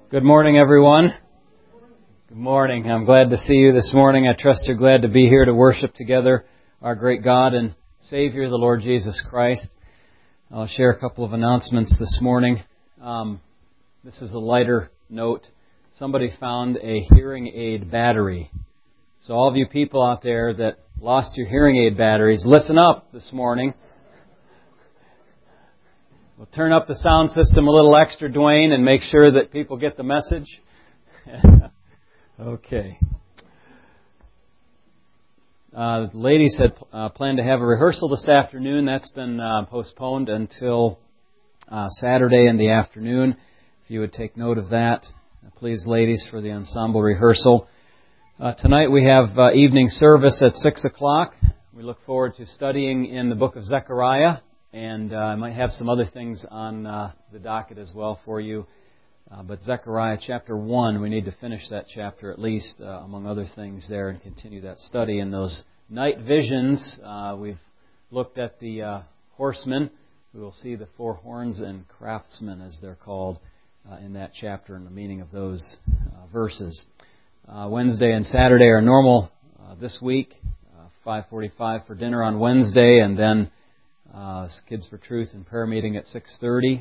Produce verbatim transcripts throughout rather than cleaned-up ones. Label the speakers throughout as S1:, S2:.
S1: Good morning, everyone. Good morning. I'm glad to see you this morning. I trust you're glad to be here to worship together our great God and Savior, the Lord Jesus Christ. I'll share a couple of announcements this morning. Um, this is a lighter note. Somebody found a hearing aid battery. So all of you people out there that lost your hearing aid batteries, listen up this morning. We'll turn up the sound system a little extra, Dwayne, and make sure that people get the message. Okay. Uh, the ladies had uh, planned to have a rehearsal this afternoon. That's been uh, postponed until uh, Saturday in the afternoon. If you would take note of that, please, ladies, for the ensemble rehearsal. Uh, tonight we have uh, evening service at six o'clock. We look forward to studying in the book of Zechariah. And uh, I might have some other things on uh, the docket as well for you. Uh, but Zechariah chapter one, we need to finish that chapter at least, uh, among other things there, and continue that study. In those night visions, uh, we've looked at the uh, horsemen. We will see the four horns and craftsmen, as they're called, uh, in that chapter and the meaning of those uh, verses. Uh, Wednesday and Saturday are normal uh, this week, uh, five forty-five for dinner on Wednesday, and then Uh, Kids for Truth and prayer meeting at six thirty.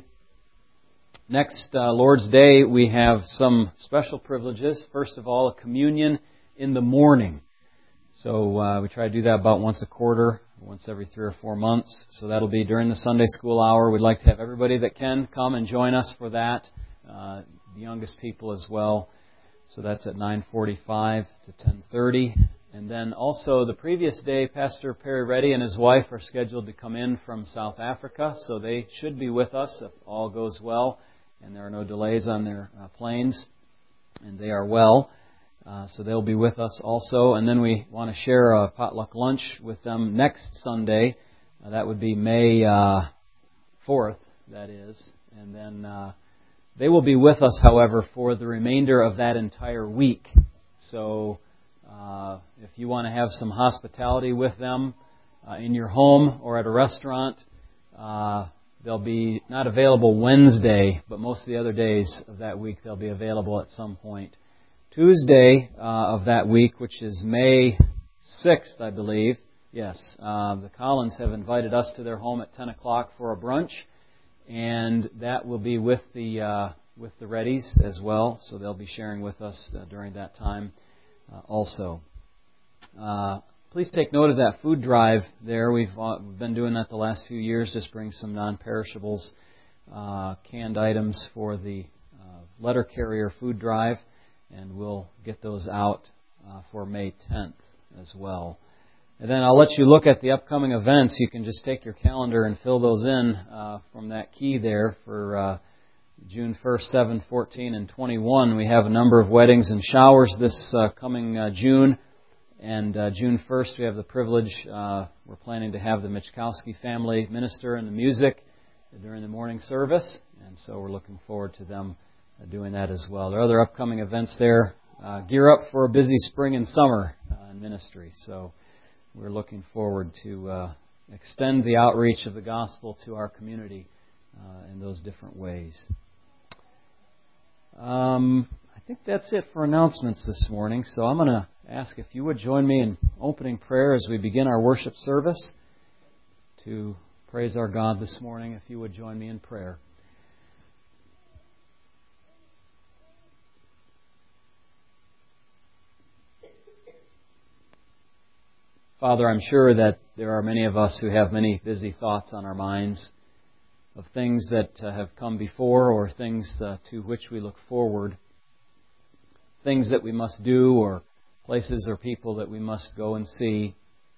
S1: Next uh, Lord's Day, we have some special privileges. First of all, a communion in the morning. So uh, we try to do that about once a quarter, once every three or four months. So that'll be during the Sunday school hour. We'd like to have everybody that can come and join us for that, uh, the youngest people as well. So that's at nine forty-five to ten thirty. And then also the previous day, Pastor Perry Reddy and his wife are scheduled to come in from South Africa, so they should be with us if all goes well and there are no delays on their uh, planes, and they are well. Uh, so they'll be with us also. And then we want to share a potluck lunch with them next Sunday. Uh, that would be May uh, fourth, that is. And then uh, they will be with us, however, for the remainder of that entire week. So Uh, if you want to have some hospitality with them uh, in your home or at a restaurant, uh, they'll be not available Wednesday, but most of the other days of that week they'll be available at some point. Tuesday uh, of that week, which is May sixth, I believe, yes, uh, the Collins have invited us to their home at ten o'clock for a brunch, and that will be with the uh, with the Reddys as well, so they'll be sharing with us uh, during that time. Uh, also, uh, please take note of that food drive there. We've, uh, we've been doing that the last few years. Just bring some non-perishables, uh, canned items for the uh, letter carrier food drive, and we'll get those out uh, for May tenth as well. And then I'll let you look at the upcoming events. You can just take your calendar and fill those in uh, from that key there for Uh, June first, seventh, fourteenth, and twenty-one. We have a number of weddings and showers this uh, coming uh, June. And uh, June first, we have the privilege, uh, we're planning to have the Michkowski family minister and the music during the morning service. And so we're looking forward to them uh, doing that as well. There are other upcoming events there. Uh, gear up for a busy spring and summer uh, in ministry. So we're looking forward to uh, extend the outreach of the gospel to our community uh, in those different ways. Um, I think that's it for announcements this morning. So I'm going to ask if you would join me in opening prayer as we begin our worship service to praise our God this morning. If you would join me in prayer. Father, I'm sure that there are many of us who have many busy thoughts on our minds of things that uh, have come before or things uh, to which we look forward, things that we must do or places or people that we must go and see.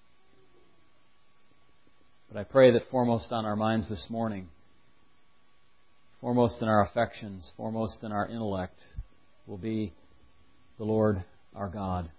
S1: But I pray that foremost on our minds this morning, foremost in our affections, foremost in our intellect, will be the Lord our God.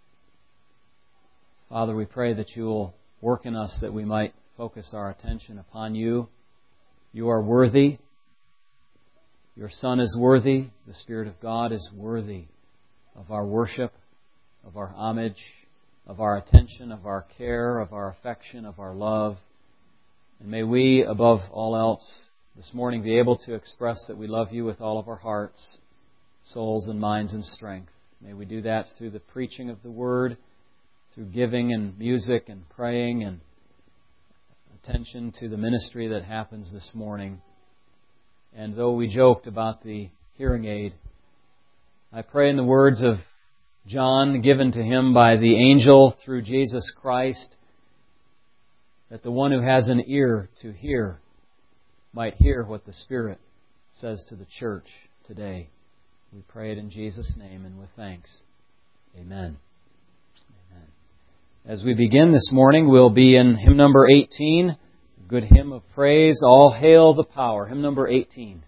S1: Father, we pray that you will work in us that we might focus our attention upon you. You are worthy. Your Son is worthy. The Spirit of God is worthy of our worship, of our homage, of our attention, of our care, of our affection, of our love. And may we, above all else, this morning be able to express that we love you with all of our hearts, souls and minds and strength. May we do that through the preaching of the Word, through giving and music and praying and attention to the ministry that happens this morning. And though we joked about the hearing aid, I pray in the words of John, given to him by the angel through Jesus Christ, that the one who has an ear to hear might hear what the Spirit says to the church today. We pray it in Jesus' name and with thanks. Amen. Amen. As we begin this morning, we'll be in hymn number eighteen, a good hymn of praise, All Hail the Power. Hymn number eighteen.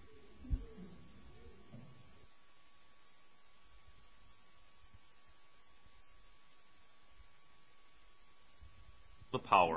S2: The power.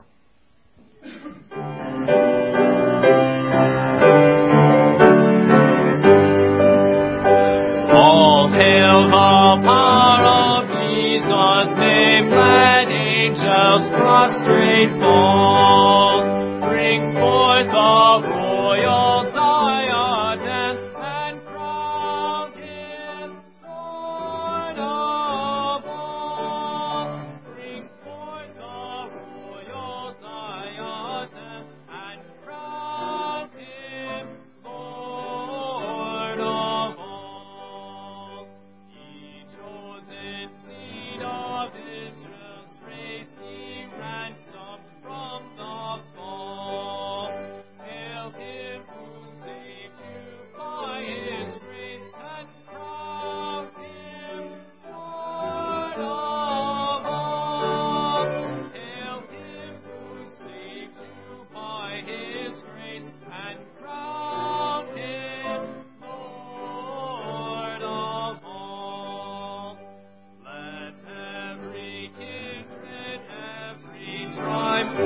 S2: All hail the power of Jesus' name, let angels prostrate fall. Bring forth the royal diadem and crown him Lord of all. Bring forth the royal diadem and crown him Lord of all. Ye chosen seed of Israel's race, ye ransomed from the fall. Hail him who saved you by his grace and crowned him Lord of all. Hail him who saved you by his grace and crowned him Lord of all. Let every kindred, every tribe,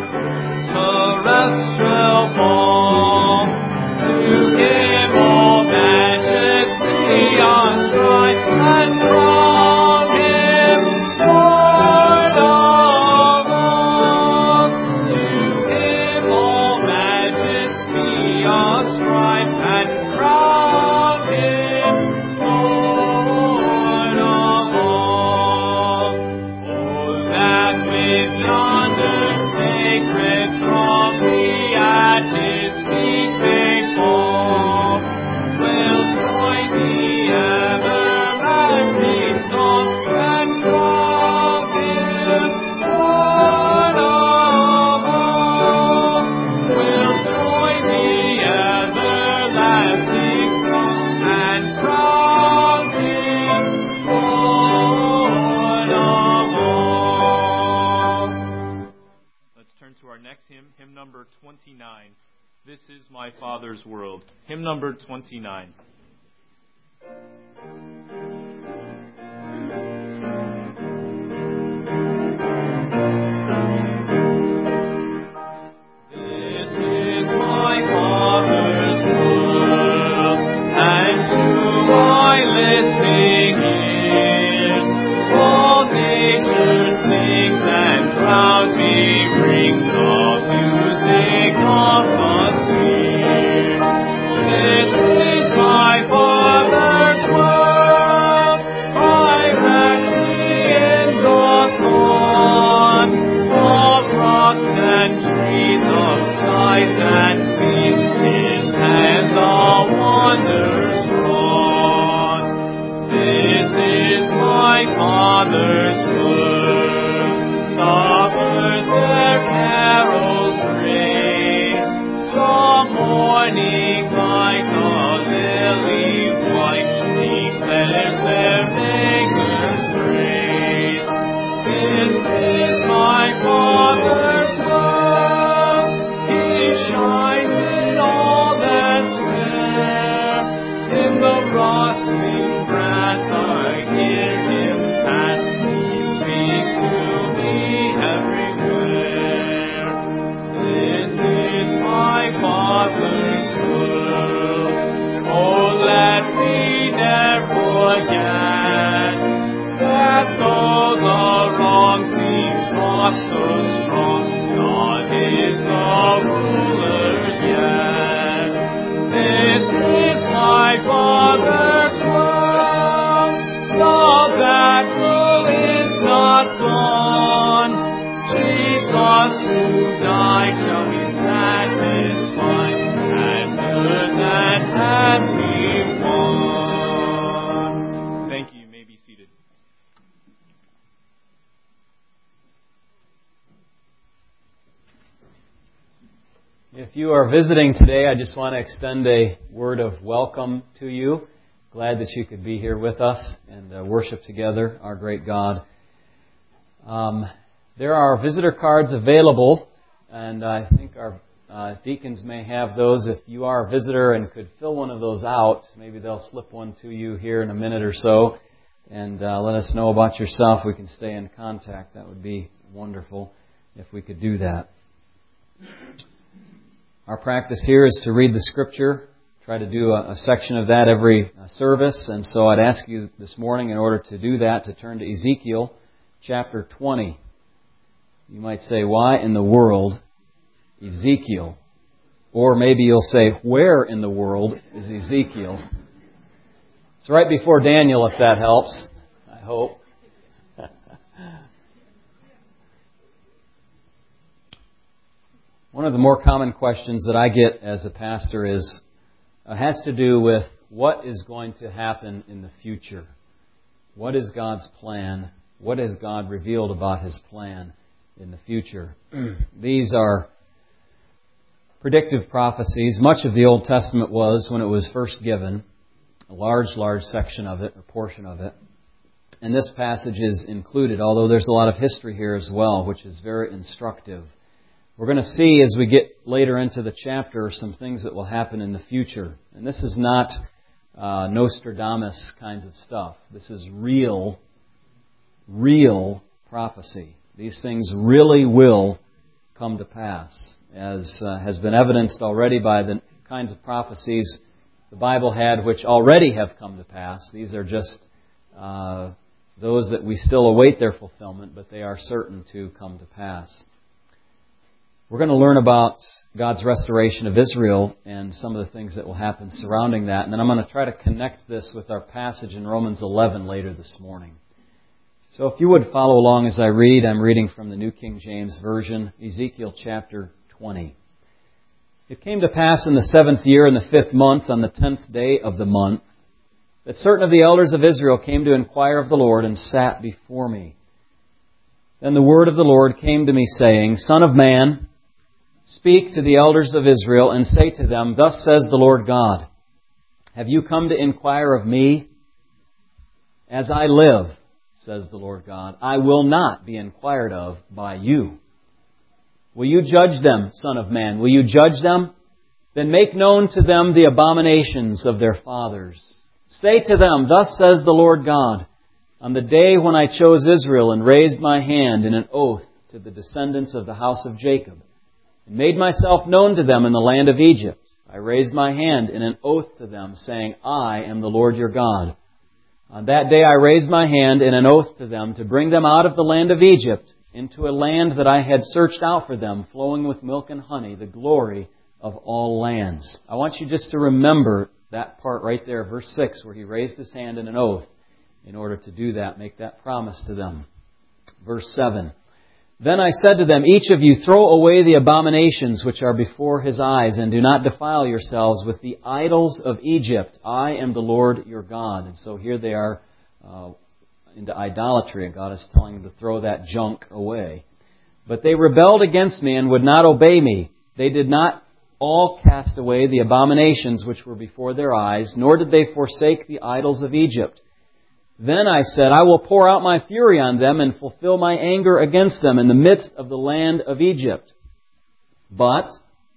S2: terrestrial fall, to him all majesty ascribe and crown him Lord of all. To him all majesty ascribe and crown him Lord of all. Oh, that with yonder sacred throng we at his feet may fall, will join the everlasting song and crown him Lord of all. Will join the everlasting song and crown him Lord of all. Let's turn to our next hymn, hymn number twenty-nine. This is my Father's world. Hymn number twenty-nine. This is my Father's world, and to my listening ears, all nature sings and proudly rings the music of the spheres. This is my Father's world, I rest in the thought of rocks and trees, of skies and seas, his hand the wonders wrought. This is my Father's world, the birds their carols raise, the morning like a lily white declares their Maker's praise. This is my Father's world, he shines in all that's rare. In the rustling grass I hear him pass, he speaks to me everywhere. This is my Father's world, oh let me never forget that though the wrong seems oft so strong, God is the ruler yet. This is my Father's world.
S1: If you are visiting today, I just want to extend a word of welcome to you. Glad that you could be here with us and uh, worship together our great God. Um, there are visitor cards available, and I think our uh, deacons may have those. If you are a visitor and could fill one of those out, maybe they'll slip one to you here in a minute or so, and uh, let us know about yourself. We can stay in contact. That would be wonderful if we could do that. Our practice here is to read the Scripture, try to do a, a section of that every uh, service, and so I'd ask you this morning, in order to do that, to turn to Ezekiel chapter twenty. You might say, why in the world Ezekiel? Or maybe you'll say, where in the world is Ezekiel? It's right before Daniel, if that helps, I hope. One of the more common questions that I get as a pastor is uh, has to do with what is going to happen in the future. What is God's plan? What has God revealed about His plan in the future? These are predictive prophecies. Much of the Old Testament was when it was first given, a large, large section of it, or portion of it. And this passage is included, although there's a lot of history here as well, which is very instructive. We're going to see as we get later into the chapter some things that will happen in the future. And this is not uh, Nostradamus kinds of stuff. This is real, real prophecy. These things really will come to pass, as uh, has been evidenced already by the kinds of prophecies the Bible had which already have come to pass. These are just uh, those that we still await their fulfillment, but they are certain to come to pass. We're going to learn about God's restoration of Israel and some of the things that will happen surrounding that. And then I'm going to try to connect this with our passage in Romans eleven later this morning. So if you would follow along as I read, I'm reading from the New King James Version, Ezekiel chapter twenty. It came to pass in the seventh year, in the fifth month, on the tenth day of the month, that certain of the elders of Israel came to inquire of the Lord and sat before me. Then the word of the Lord came to me, saying, Son of man, speak to the elders of Israel and say to them, Thus says the Lord God, Have you come to inquire of me? As I live, says the Lord God, I will not be inquired of by you. Will you judge them, Son of man? Will you judge them? Then make known to them the abominations of their fathers. Say to them, Thus says the Lord God, On the day when I chose Israel and raised my hand in an oath to the descendants of the house of Jacob, and made myself known to them in the land of Egypt, I raised my hand in an oath to them, saying, I am the Lord your God. On that day I raised my hand in an oath to them to bring them out of the land of Egypt into a land that I had searched out for them, flowing with milk and honey, the glory of all lands. I want you just to remember that part right there, verse six, where He raised His hand in an oath in order to do that, make that promise to them. Verse seven. Then I said to them, Each of you throw away the abominations which are before his eyes, and do not defile yourselves with the idols of Egypt. I am the Lord your God. And so here they are uh, into idolatry, and God is telling them to throw that junk away. But they rebelled against me and would not obey me. They did not all cast away the abominations which were before their eyes, nor did they forsake the idols of Egypt. Then I said, I will pour out my fury on them and fulfill my anger against them in the midst of the land of Egypt. But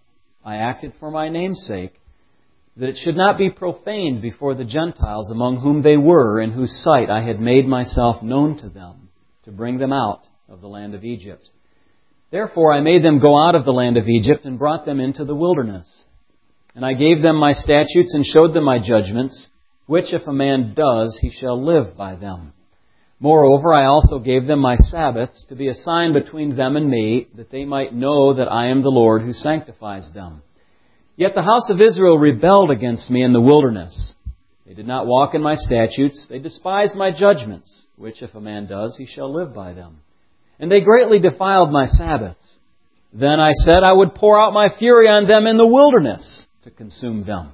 S1: I acted for my name's sake, that it should not be profaned before the Gentiles among whom they were, in whose sight I had made myself known to them, to bring them out of the land of Egypt. Therefore I made them go out of the land of Egypt and brought them into the wilderness. And I gave them my statutes and showed them my judgments, which if a man does, he shall live by them. Moreover, I also gave them my Sabbaths to be a sign between them and me, that they might know that I am the Lord who sanctifies them. Yet the house of Israel rebelled against me in the wilderness. They did not walk in my statutes. They despised my judgments, which if a man does, he shall live by them. And they greatly defiled my Sabbaths. Then I said I would pour out my fury on them in the wilderness to consume them.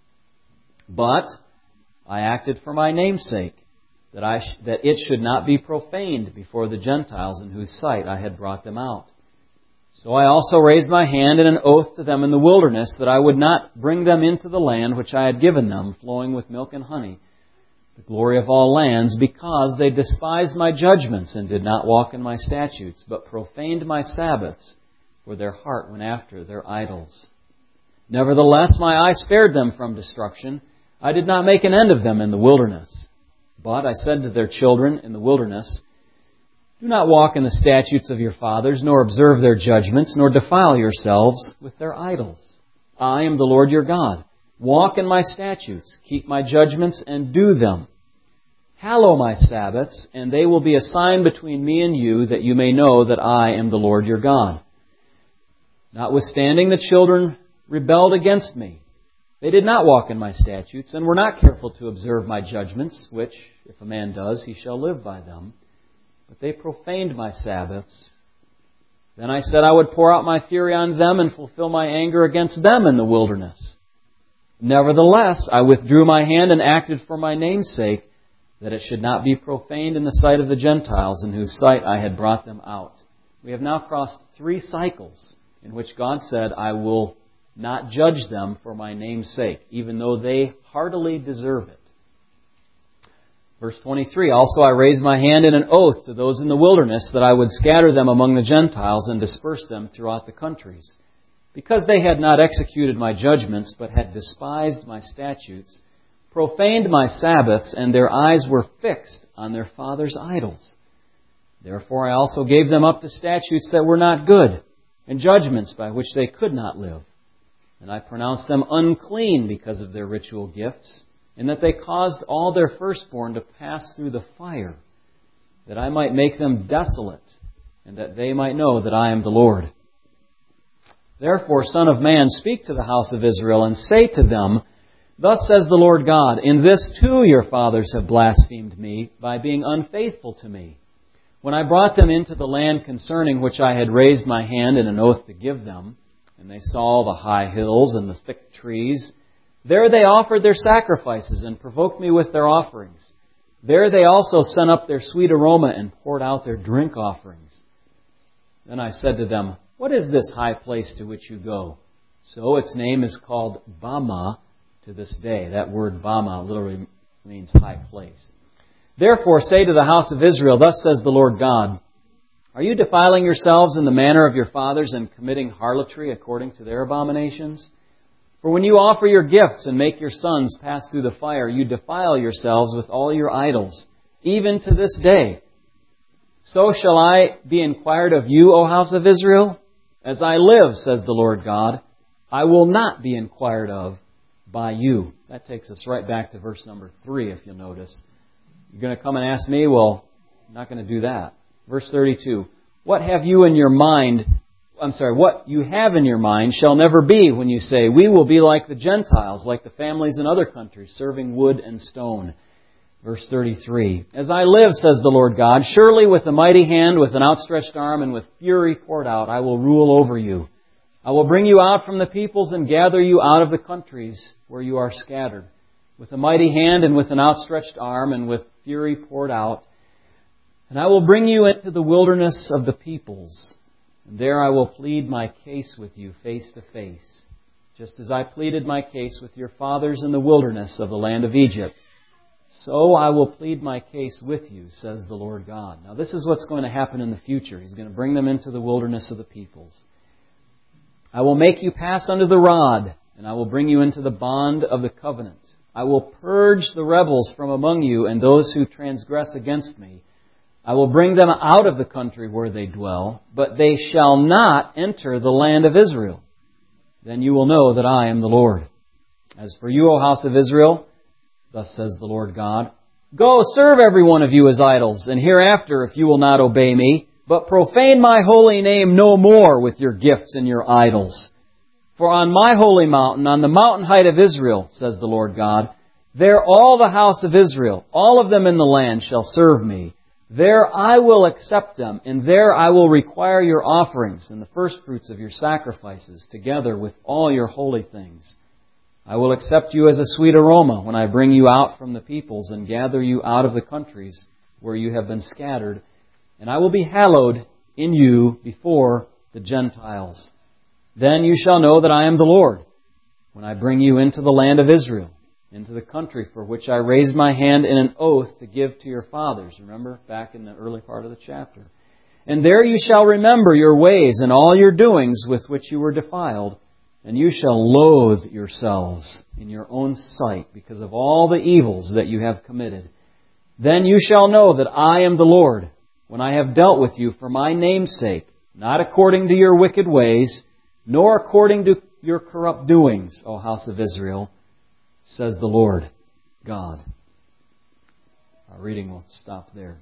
S1: But I acted for my name's sake, that I sh- that it should not be profaned before the Gentiles in whose sight I had brought them out. So I also raised my hand in an oath to them in the wilderness that I would not bring them into the land which I had given them, flowing with milk and honey, the glory of all lands, because they despised my judgments and did not walk in my statutes, but profaned my Sabbaths, for their heart went after their idols. Nevertheless, my eye spared them from destruction. I did not make an end of them in the wilderness. But I said to their children in the wilderness, do not walk in the statutes of your fathers, nor observe their judgments, nor defile yourselves with their idols. I am the Lord your God. Walk in my statutes, keep my judgments, and do them. Hallow my Sabbaths, and they will be a sign between me and you, that you may know that I am the Lord your God. Notwithstanding, the children rebelled against me. They did not walk in my statutes, and were not careful to observe my judgments, which, if a man does, he shall live by them. But they profaned my Sabbaths. Then I said I would pour out my fury on them and fulfill my anger against them in the wilderness. Nevertheless, I withdrew my hand and acted for my name's sake, that it should not be profaned in the sight of the Gentiles, in whose sight I had brought them out. We have now crossed three cycles in which God said, I will not judge them for my name's sake, even though they heartily deserve it. Verse twenty-three, also I raised my hand in an oath to those in the wilderness that I would scatter them among the Gentiles and disperse them throughout the countries. Because they had not executed my judgments, but had despised my statutes, profaned my Sabbaths, and their eyes were fixed on their fathers' idols. Therefore I also gave them up to statutes that were not good, and judgments by which they could not live. And I pronounced them unclean because of their ritual gifts, in that they caused all their firstborn to pass through the fire, that I might make them desolate, and that they might know that I am the Lord. Therefore, Son of man, speak to the house of Israel, and say to them, Thus says the Lord God, in this too your fathers have blasphemed me, by being unfaithful to me. When I brought them into the land concerning which I had raised my hand in an oath to give them, and they saw the high hills and the thick trees, there they offered their sacrifices and provoked me with their offerings. There they also sent up their sweet aroma and poured out their drink offerings. Then I said to them, What is this high place to which you go? So its name is called Bamah to this day. That word Bamah literally means high place. Therefore say to the house of Israel, Thus says the Lord God, Are you defiling yourselves in the manner of your fathers and committing harlotry according to their abominations? For when you offer your gifts and make your sons pass through the fire, you defile yourselves with all your idols, even to this day. So shall I be inquired of you, O house of Israel? As I live, says the Lord God, I will not be inquired of by you. That takes us right back to verse number three, if you'll notice. You're going to come and ask me? Well, I'm not going to do that. Verse thirty-two, What have you in your mind... I'm sorry, what you have in your mind shall never be when you say, We will be like the Gentiles, like the families in other countries, serving wood and stone. Verse thirty-three, As I live, says the Lord God, surely with a mighty hand, with an outstretched arm, and with fury poured out, I will rule over you. I will bring you out from the peoples and gather you out of the countries where you are scattered. With a mighty hand and with an outstretched arm and with fury poured out. And I will bring you into the wilderness of the peoples. And there I will plead my case with you face to face, just as I pleaded my case with your fathers in the wilderness of the land of Egypt. So I will plead my case with you, says the Lord God. Now this is what's going to happen in the future. He's going to bring them into the wilderness of the peoples. I will make you pass under the rod, and I will bring you into the bond of the covenant. I will purge the rebels from among you and those who transgress against me. I will bring them out of the country where they dwell, but they shall not enter the land of Israel. Then you will know that I am the Lord. As for you, O house of Israel, thus says the Lord God, Go, serve every one of you as idols, and hereafter, if you will not obey me, but profane my holy name no more with your gifts and your idols. For on my holy mountain, on the mountain height of Israel, says the Lord God, there all the house of Israel, all of them in the land, shall serve me. There I will accept them, and there I will require your offerings and the firstfruits of your sacrifices, together with all your holy things. I will accept you as a sweet aroma when I bring you out from the peoples and gather you out of the countries where you have been scattered, and I will be hallowed in you before the Gentiles. Then you shall know that I am the Lord, when I bring you into the land of Israel, into the country for which I raised my hand in an oath to give to your fathers. Remember, back in the early part of the chapter. And there you shall remember your ways and all your doings with which you were defiled, and you shall loathe yourselves in your own sight because of all the evils that you have committed. Then you shall know that I am the Lord, when I have dealt with you for my name's sake, not according to your wicked ways, nor according to your corrupt doings, O house of Israel, says the Lord God. Our reading will stop there.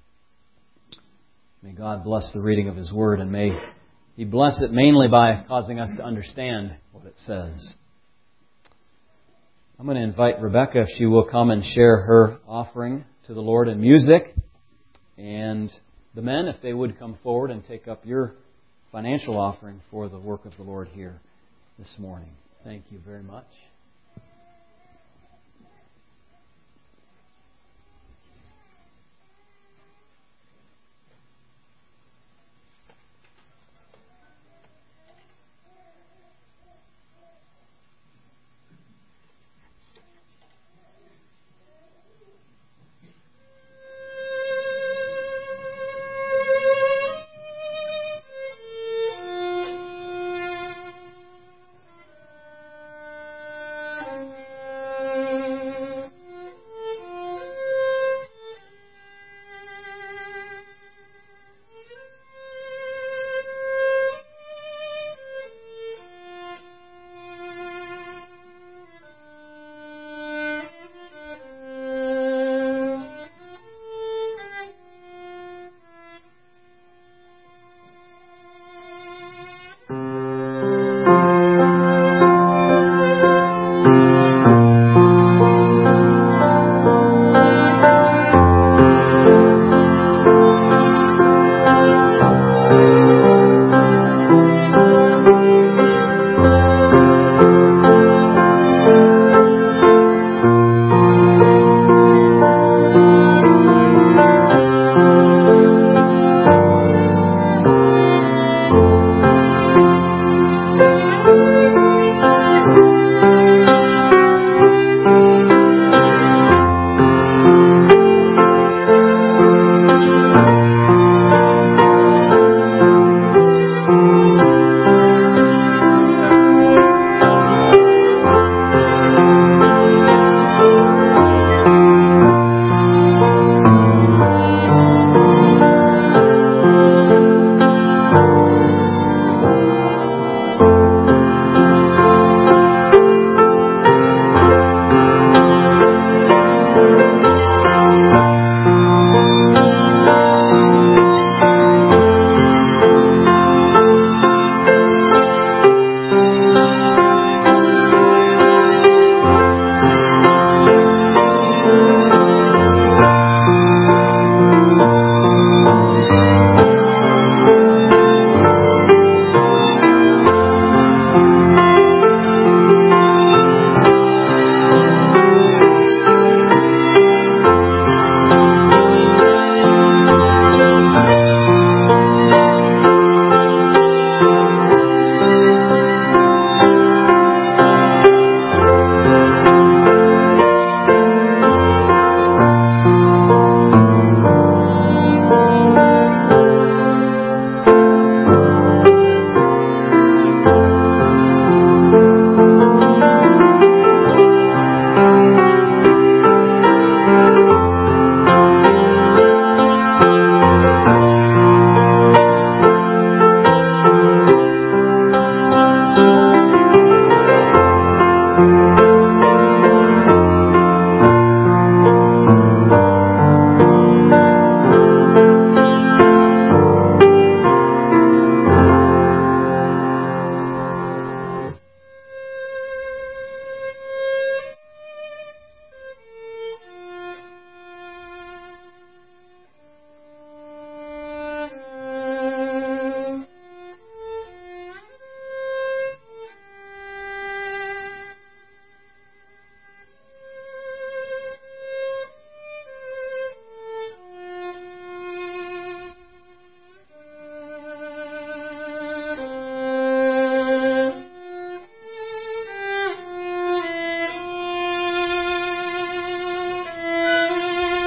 S1: May God bless the reading of His Word, and may He bless it mainly by causing us to understand what it says. I'm going to invite Rebecca if she will come and share her offering to the Lord in music. And the men, if they would come forward and take up your financial offering for the work of the Lord here this morning. Thank you very much.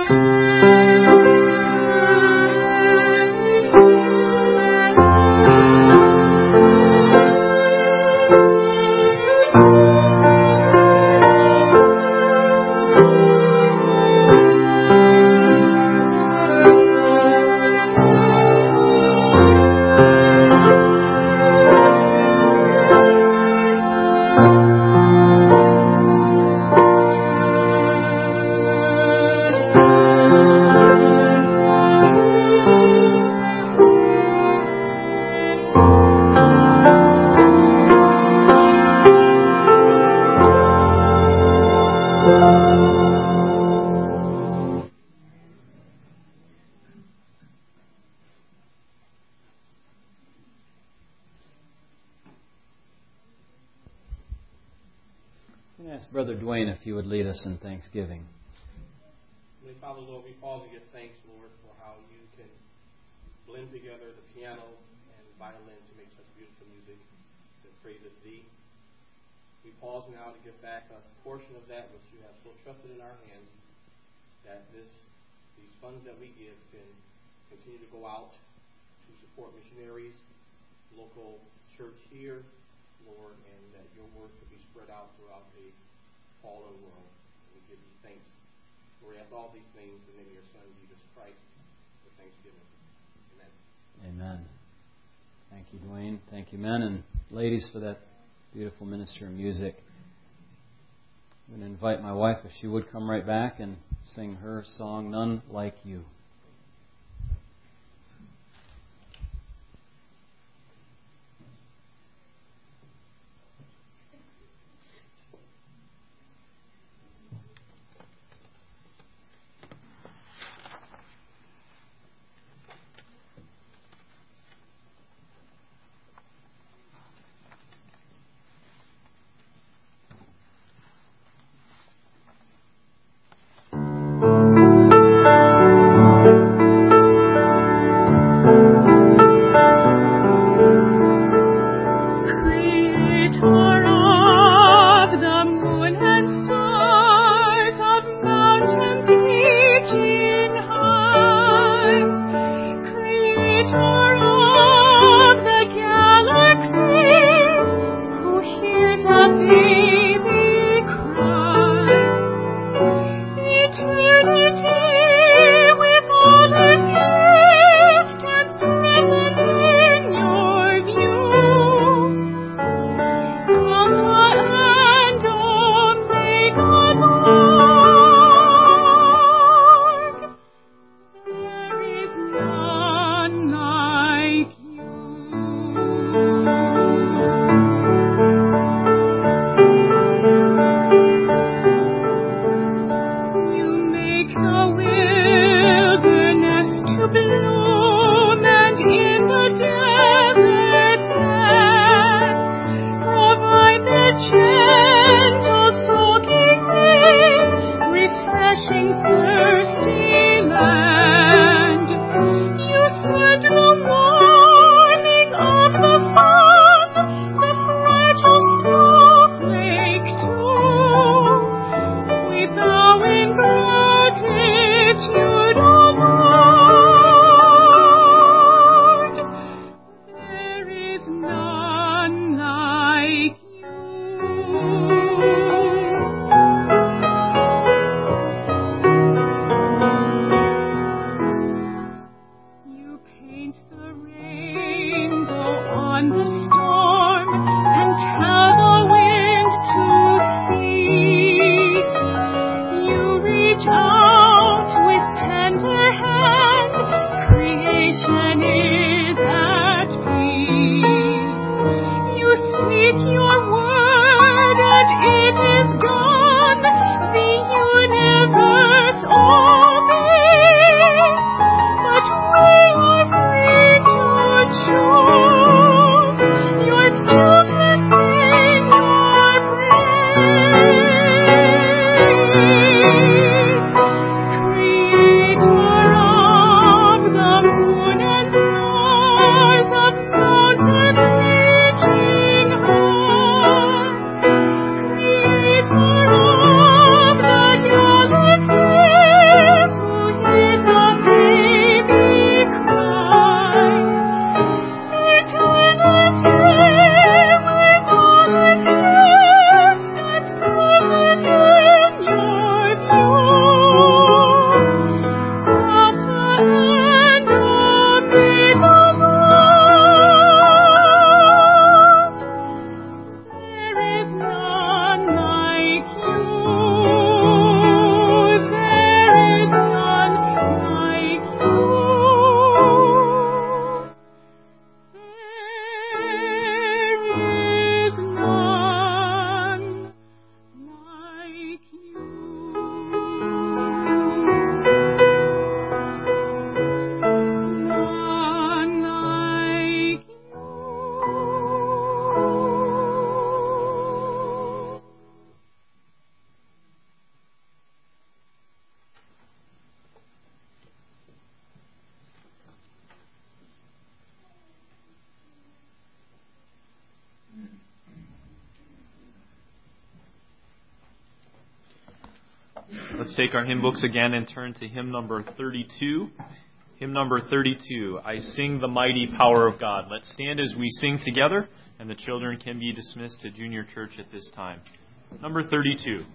S1: Brother Dwayne, if you would lead us in thanksgiving.
S3: Holy Father, Lord, we pause to give thanks, Lord, for how you can blend together the piano and violin to make such beautiful music that praises thee. We pause now to give back a portion of that which you have so trusted in our hands, that this these funds that we give can continue to go out to support missionaries, local church here, Lord, and that your word could be spread out throughout the fallen world. We give you thanks. We ask all these things in the name of your Son, Jesus Christ, for thanksgiving. Amen.
S1: Amen. Thank you, Dwayne. Thank you, men and ladies, for that beautiful ministry of music. I'm going to invite my wife, if she would come right back and sing her song, None Like You.
S4: Praise
S2: Let's take our hymn books again and turn to hymn number thirty-two. Hymn number thirty-two, I Sing the Mighty Power of God. Let's stand as we sing together, and the children can be dismissed to junior church at this time. Number thirty-two.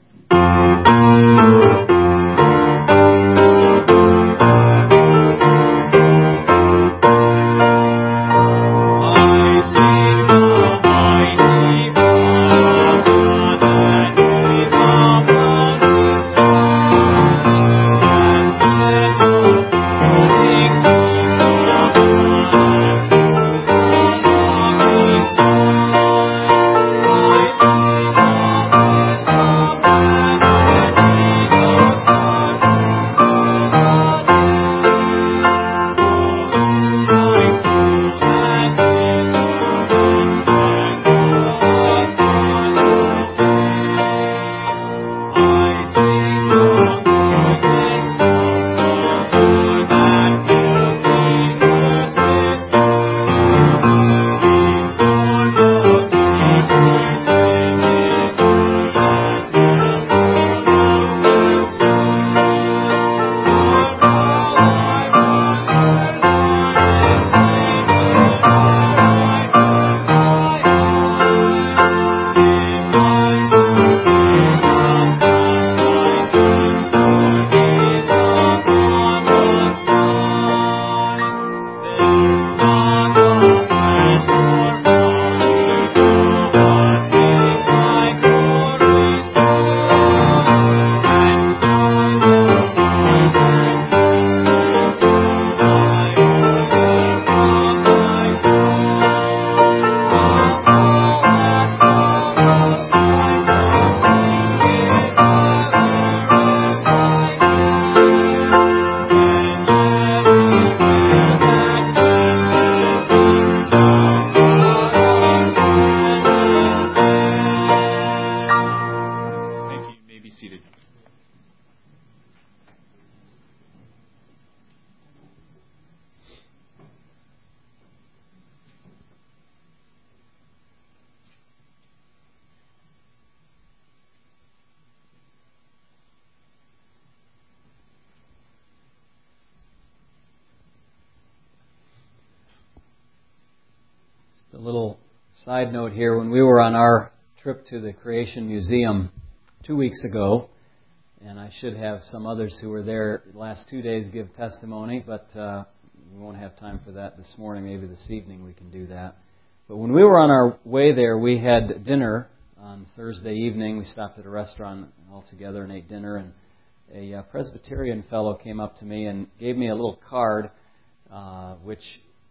S1: A little side note here. When we were on our trip to the Creation Museum two weeks ago, and I should have some others who were there the last two days give testimony, but uh, we won't have time for that this morning. Maybe this evening we can do that. But when we were on our way there, we had dinner on Thursday evening. We stopped at a restaurant all together and ate dinner, and a uh, Presbyterian fellow came up to me and gave me a little card, uh, which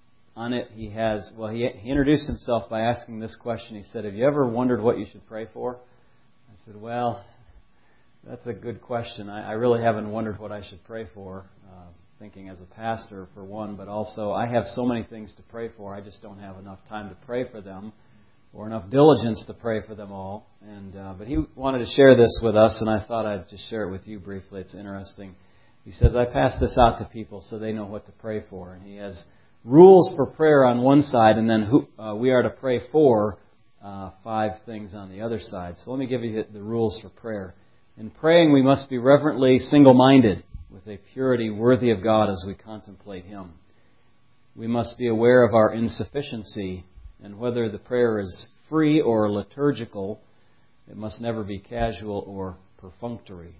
S1: on it he has, well, he, he introduced himself by asking this question. He said, have you ever wondered what you should pray for? I said, well, that's a good question. I, I really haven't wondered what I should pray for, uh, thinking as a pastor for one, but also I have so many things to pray for. I just don't have enough time to pray for them or enough diligence to pray for them all. And uh, But he wanted to share this with us, and I thought I'd just share it with you briefly. It's interesting. He says, I pass this out to people so they know what to pray for. And he has rules for prayer on one side, and then who, uh, we are to pray for uh, five things on the other side. So let me give you the rules for prayer. In praying, we must be reverently single-minded with a purity worthy of God as we contemplate Him. We must be aware of our insufficiency, and whether the prayer is free or liturgical, it must never be casual or perfunctory.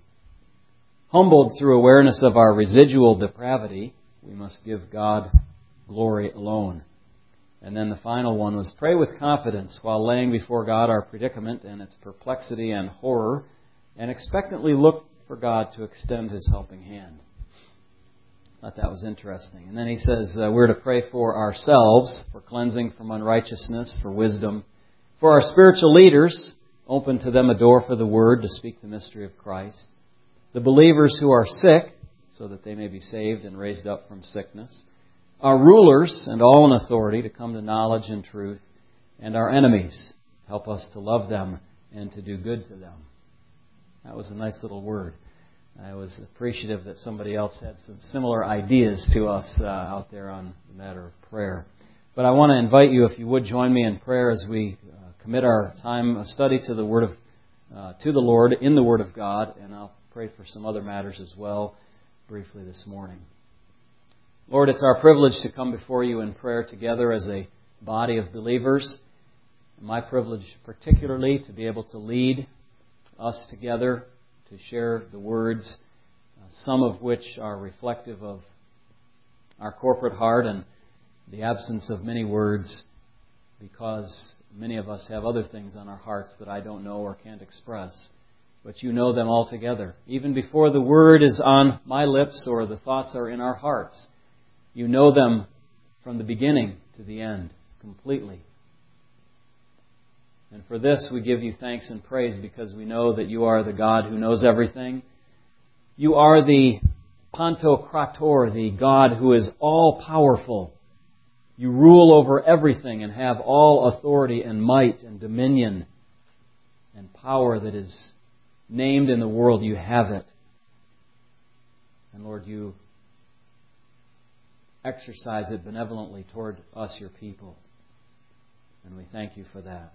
S1: Humbled through awareness of our residual depravity, we must give God glory alone. And then the final one was pray with confidence while laying before God our predicament and its perplexity and horror, and expectantly look for God to extend His helping hand. I thought that was interesting. And then he says uh, we're to pray for ourselves, for cleansing from unrighteousness, for wisdom, for our spiritual leaders, open to them a door for the Word to speak the mystery of Christ, the believers who are sick, so that they may be saved and raised up from sickness, our rulers and all in authority to come to knowledge and truth, and our enemies. Help us to love them and to do good to them. That was a nice little word. I was appreciative that somebody else had some similar ideas to us uh, out there on the matter of prayer. But I want to invite you, if you would, join me in prayer as we uh, commit our time of study to the Word of uh, to the Lord in the Word of God, and I'll pray for some other matters as well, briefly this morning. Lord, it's our privilege to come before you in prayer together as a body of believers. My privilege particularly to be able to lead us together, to share the words, uh, some of which are reflective of our corporate heart and the absence of many words, because many of us have other things on our hearts that I don't know or can't express. But you know them altogether. Even before the word is on my lips or the thoughts are in our hearts, you know them from the beginning to the end, completely. And for this we give you thanks and praise because we know that you are the God who knows everything. You are the Pantocrator, the God who is all-powerful. You rule over everything and have all authority and might and dominion and power that is named in the world. You have it. And Lord, you exercise it benevolently toward us, your people. And we thank you for that.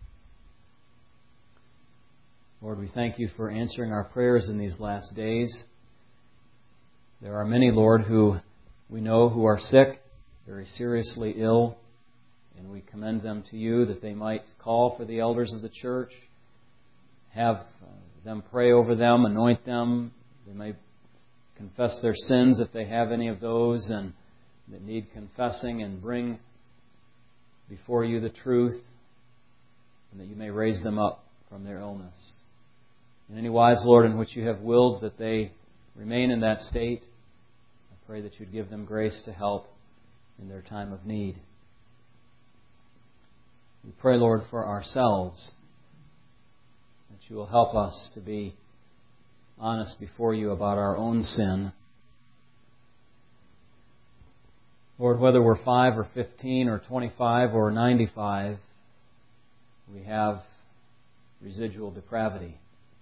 S1: Lord, we thank you for answering our prayers in these last days. There are many, Lord, who we know who are sick, very seriously ill, and we commend them to you that they might call for the elders of the church, have them pray over them, anoint them. They may confess their sins if they have any of those and that need confessing, and bring before you the truth, and that you may raise them up from their illness. In any wise, Lord, in which you have willed that they remain in that state, I pray that you'd give them grace to help in their time of need. We pray, Lord, for ourselves, that you will help us to be honest before you about our own sin. Lord, whether we're five or fifteen or twenty-five or ninety-five, we have residual depravity.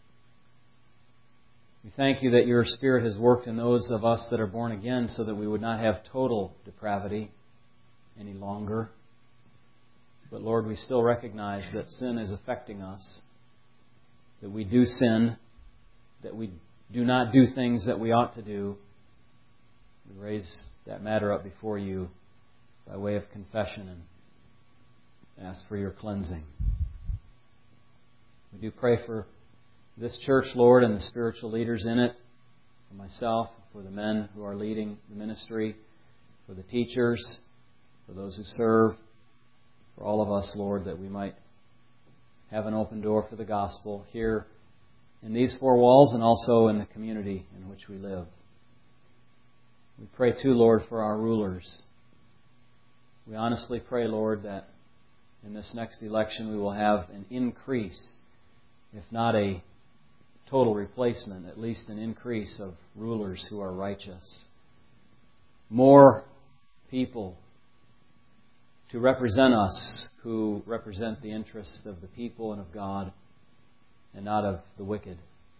S1: We thank you that your Spirit has worked in those of us that are born again so that we would not have total depravity any longer. But Lord, we still recognize that sin is affecting us, that we do sin, that we do not do things that we ought to do. We raise that matter up before you by way of confession and ask for your cleansing. We do pray for this church, Lord, and the spiritual leaders in it, for myself, for the men who are leading the ministry, for the teachers, for those who serve, for all of us, Lord, that we might have an open door for the gospel here in these four walls and also in the community in which we live. We pray too, Lord, for our rulers. We honestly pray, Lord, that in this next election we will have an increase, if not a total replacement, at least an increase of rulers who are righteous. More people to represent us who represent the interests of the people and of God and not of the wicked.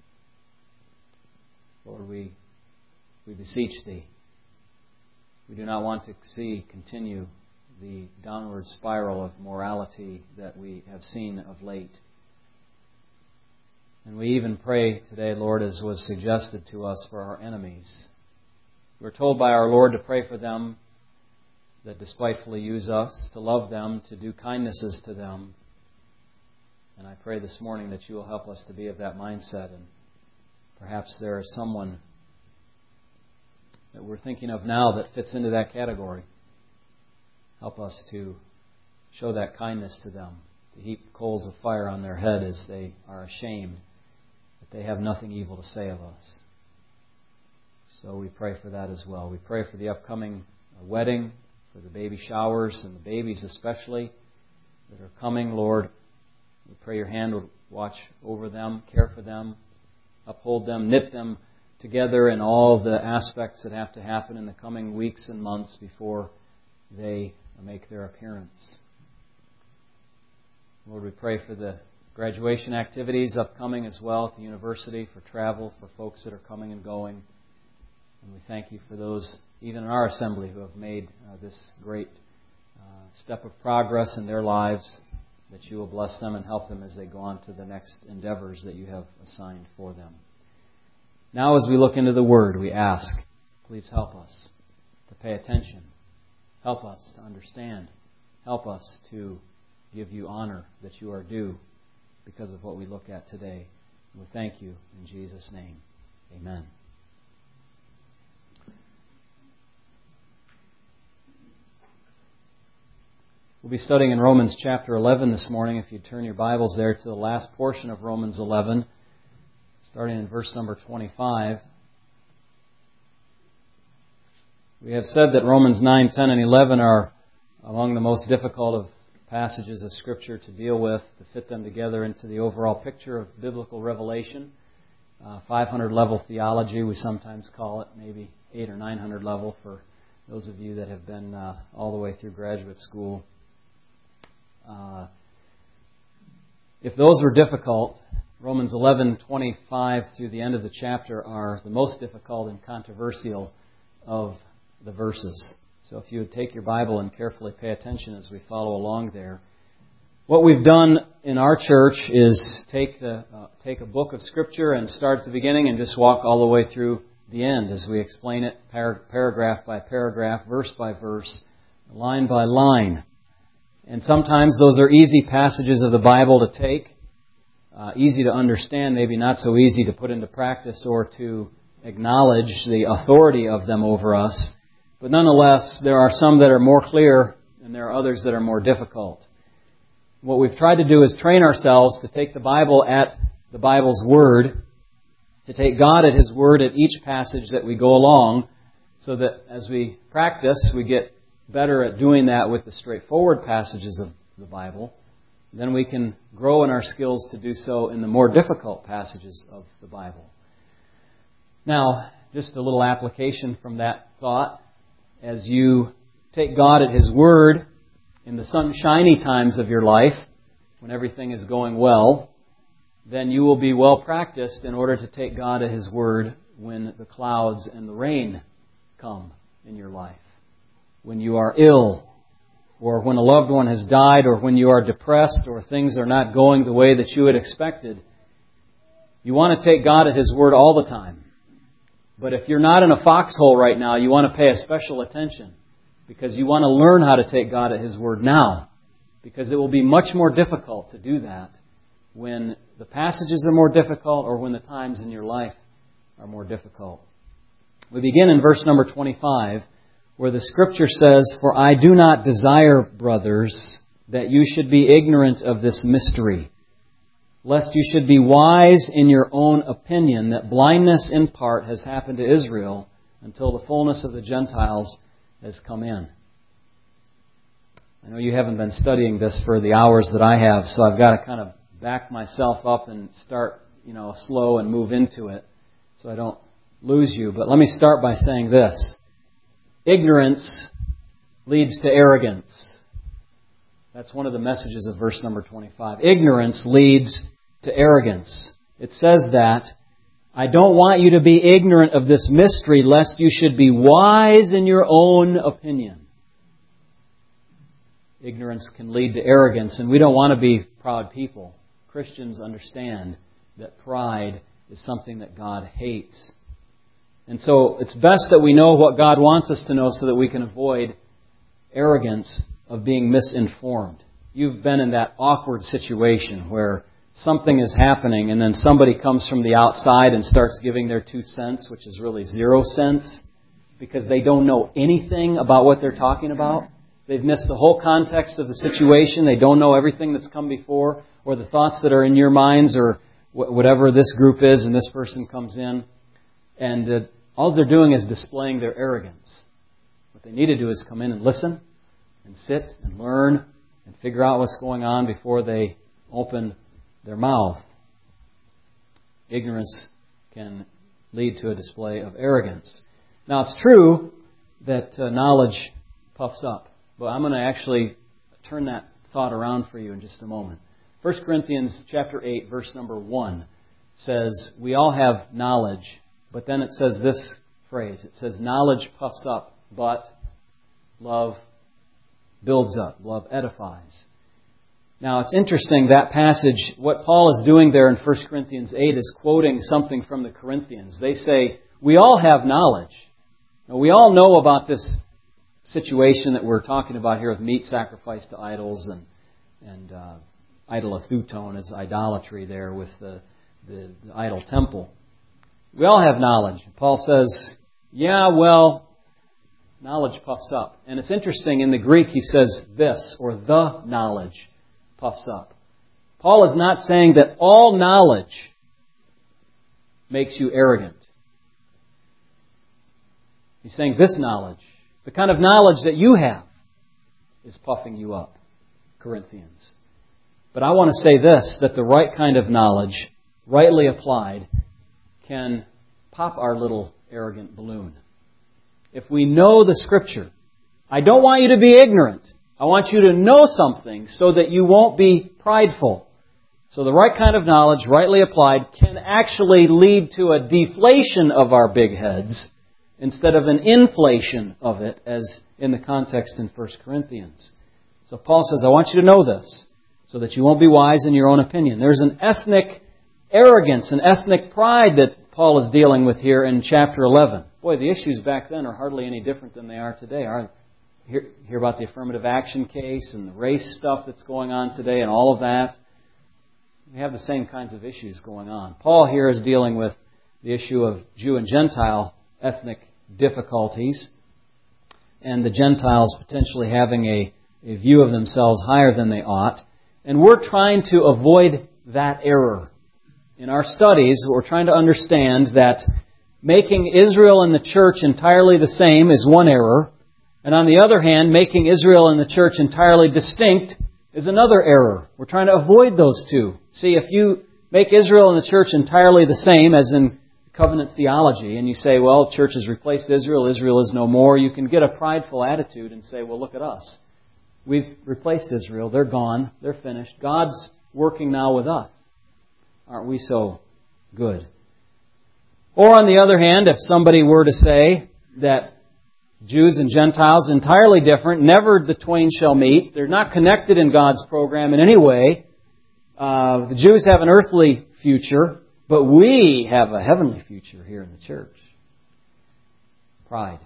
S1: Lord, we, we beseech Thee. We do not want to see continue the downward spiral of morality that we have seen of late. And we even pray today, Lord, as was suggested to us, for our enemies. We're told by our Lord to pray for them that despitefully use us, to love them, to do kindnesses to them. And I pray this morning that you will help us to be of that mindset. And perhaps there is someone that we're thinking of now that fits into that category. Help us to show that kindness to them, to heap coals of fire on their head as they are ashamed that they have nothing evil to say of us. So we pray for that as well. We pray for the upcoming wedding, for the baby showers and the babies especially that are coming, Lord. We pray your hand would watch over them, care for them, uphold them, knit them together in all the aspects that have to happen in the coming weeks and months before they make their appearance. Lord, we pray for the graduation activities upcoming as well at the university, for travel, for folks that are coming and going. And we thank you for those, even in our assembly, who have made uh, this great uh, step of progress in their lives, that you will bless them and help them as they go on to the next endeavors that you have assigned for them. Now as we look into the Word, we ask, please help us to pay attention. Help us to understand. Help us to give you honor that you are due because of what we look at today. And we thank you in Jesus' name. Amen. We'll be studying in Romans chapter eleven this morning. If you turn your Bibles there to the last portion of Romans eleven, starting in verse number twenty-five. We have said that Romans nine, ten, and eleven are among the most difficult of passages of Scripture to deal with, to fit them together into the overall picture of biblical revelation. Uh, five hundred level theology, we sometimes call it, maybe eight or nine hundred level for those of you that have been uh, all the way through graduate school. Uh, if those were difficult, Romans eleven, twenty-five through the end of the chapter are the most difficult and controversial of the verses. So if you would take your Bible and carefully pay attention as we follow along there. What we've done in our church is take the, uh, take a book of Scripture and start at the beginning and just walk all the way through the end as we explain it par- paragraph by paragraph, verse by verse, line by line. And sometimes those are easy passages of the Bible to take, uh, easy to understand, maybe not so easy to put into practice or to acknowledge the authority of them over us. But nonetheless, there are some that are more clear and there are others that are more difficult. What we've tried to do is train ourselves to take the Bible at the Bible's Word, to take God at His Word at each passage that we go along, so that as we practice, we get better at doing that with the straightforward passages of the Bible. Then we can grow in our skills to do so in the more difficult passages of the Bible. Now, just a little application from that thought. As you take God at His Word in the sunshiny times of your life, when everything is going well, then you will be well practiced in order to take God at His Word when the clouds and the rain come in your life. When you are ill, or when a loved one has died, or when you are depressed, or things are not going the way that you had expected. You want to take God at His Word all the time. But if you're not in a foxhole right now, you want to pay a special attention, because you want to learn how to take God at His Word now. Because it will be much more difficult to do that when the passages are more difficult or when the times in your life are more difficult. We begin in verse number twenty-five, where the Scripture says, "For I do not desire, brothers, that you should be ignorant of this mystery, lest you should be wise in your own opinion, that blindness in part has happened to Israel until the fullness of the Gentiles has come in." I know you haven't been studying this for the hours that I have, so I've got to kind of back myself up and start, you know, slow and move into it so I don't lose you. But let me start by saying this. Ignorance leads to arrogance. That's one of the messages of verse number twenty-five. Ignorance leads to arrogance. It says that, "I don't want you to be ignorant of this mystery, lest you should be wise in your own opinion." Ignorance can lead to arrogance, and we don't want to be proud people. Christians understand that pride is something that God hates. And so it's best that we know what God wants us to know so that we can avoid arrogance of being misinformed. You've been in that awkward situation where something is happening and then somebody comes from the outside and starts giving their two cents, which is really zero cents, because they don't know anything about what they're talking about. They've missed the whole context of the situation. They don't know everything that's come before or the thoughts that are in your minds or whatever this group is, and this person comes in. And uh, all they're doing is displaying their arrogance. What they need to do is come in and listen and sit and learn and figure out what's going on before they open their mouth. Ignorance can lead to a display of arrogance. Now, it's true that uh, knowledge puffs up. But I'm going to actually turn that thought around for you in just a moment. First Corinthians chapter eight, verse number one says, we all have knowledge, but then it says this phrase. It says, knowledge puffs up, but love builds up. Love edifies. Now, it's interesting, that passage, what Paul is doing there in First Corinthians eight is quoting something from the Corinthians. They say, we all have knowledge. Now, we all know about this situation that we're talking about here with meat sacrificed to idols and, and uh, idolothuton is idolatry there with the, the, the idol temple. We all have knowledge. Paul says, yeah, well, knowledge puffs up. And it's interesting, in the Greek he says this, or the knowledge puffs up. Paul is not saying that all knowledge makes you arrogant. He's saying this knowledge, the kind of knowledge that you have, is puffing you up, Corinthians. But I want to say this, that the right kind of knowledge, rightly applied, can pop our little arrogant balloon. If we know the Scripture, I don't want you to be ignorant. I want you to know something so that you won't be prideful. So the right kind of knowledge, rightly applied, can actually lead to a deflation of our big heads instead of an inflation of it, as in the context in First Corinthians. So Paul says, I want you to know this so that you won't be wise in your own opinion. There's an ethnic arrogance, an ethnic pride that Paul is dealing with here in chapter eleven. Boy, the issues back then are hardly any different than they are today. Are hear, hear about the affirmative action case and the race stuff that's going on today and all of that. We have the same kinds of issues going on. Paul here is dealing with the issue of Jew and Gentile ethnic difficulties and the Gentiles potentially having a, a view of themselves higher than they ought. And we're trying to avoid that error. In our studies, we're trying to understand that making Israel and the church entirely the same is one error. And on the other hand, making Israel and the church entirely distinct is another error. We're trying to avoid those two. See, if you make Israel and the church entirely the same, as in covenant theology, and you say, well, church has replaced Israel, Israel is no more, you can get a prideful attitude and say, well, look at us. We've replaced Israel. They're gone. They're finished. God's working now with us. Aren't we so good? Or on the other hand, if somebody were to say that Jews and Gentiles entirely different, never the twain shall meet, they're not connected in God's program in any way, uh, the Jews have an earthly future, but we have a heavenly future here in the church. Pride.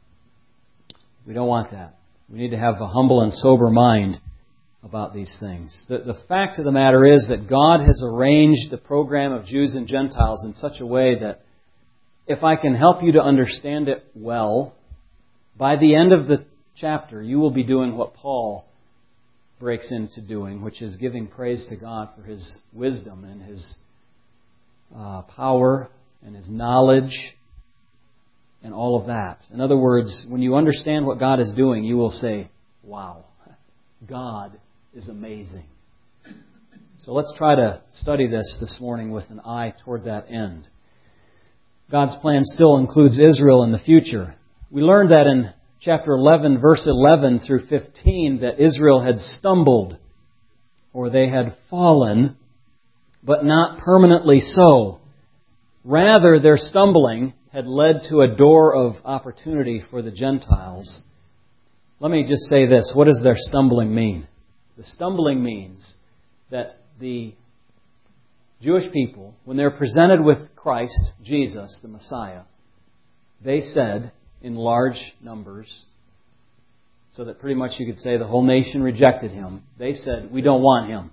S1: We don't want that. We need to have a humble and sober mind about these things. The, the fact of the matter is that God has arranged the program of Jews and Gentiles in such a way that if I can help you to understand it well, by the end of the chapter, you will be doing what Paul breaks into doing, which is giving praise to God for His wisdom and His uh, power and His knowledge and all of that. In other words, when you understand what God is doing, you will say, wow, God is amazing. So let's try to study this this morning with an eye toward that end. God's plan still includes Israel in the future. We learned that in chapter eleven, verse eleven through fifteen, that Israel had stumbled, or they had fallen, but not permanently so. Rather, their stumbling had led to a door of opportunity for the Gentiles. Let me just say this. What does their stumbling mean? The stumbling means that the Jewish people, when they're presented with Christ, Jesus, the Messiah, they said in large numbers, so that pretty much you could say the whole nation rejected Him. They said, we don't want Him.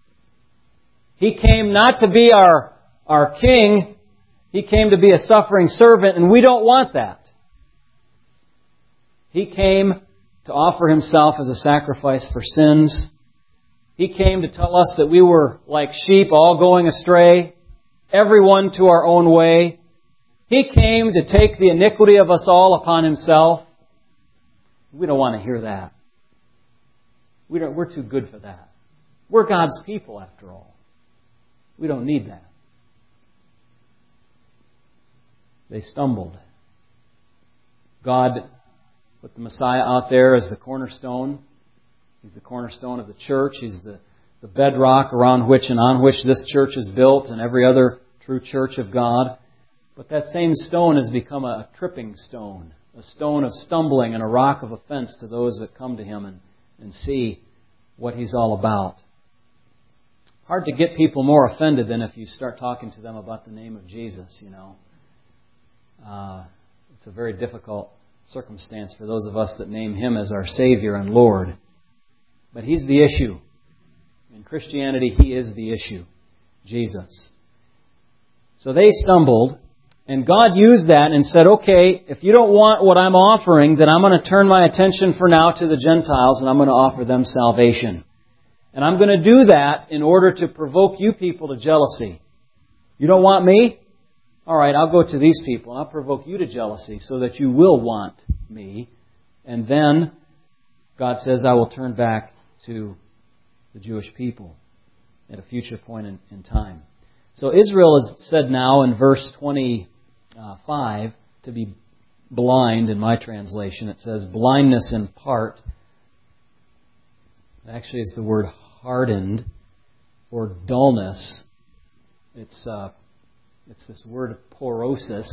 S1: He came not to be our, our king. He came to be a suffering servant, and we don't want that. He came to offer Himself as a sacrifice for sins. He came to tell us that we were like sheep, all going astray, everyone to our own way. He came to take the iniquity of us all upon Himself. We don't want to hear that. We don't, we're too good for that. We're God's people, after all. We don't need that. They stumbled. God put the Messiah out there as the cornerstone. He's the cornerstone of the church. He's the, the bedrock around which and on which this church is built and every other true church of God. But that same stone has become a tripping stone, a stone of stumbling and a rock of offense to those that come to Him and, and see what He's all about. hard to get people more offended than if you start talking to them about the name of Jesus, you know. Uh, it's a very difficult circumstance for those of us that name Him as our Savior and Lord. But He's the issue. In Christianity, He is the issue. Jesus. So they stumbled, and God used that and said, okay, if you don't want what I'm offering, then I'm going to turn my attention for now to the Gentiles, and I'm going to offer them salvation. And I'm going to do that in order to provoke you people to jealousy. You don't want me? All right, I'll go to these people, and I'll provoke you to jealousy so that you will want me. And then God says, I will turn back to the Jewish people at a future point in, in time. So Israel is said now in verse twenty-five to be blind in my translation. It says blindness in part. It actually is the word hardened or dullness. It's uh, it's this word porosis.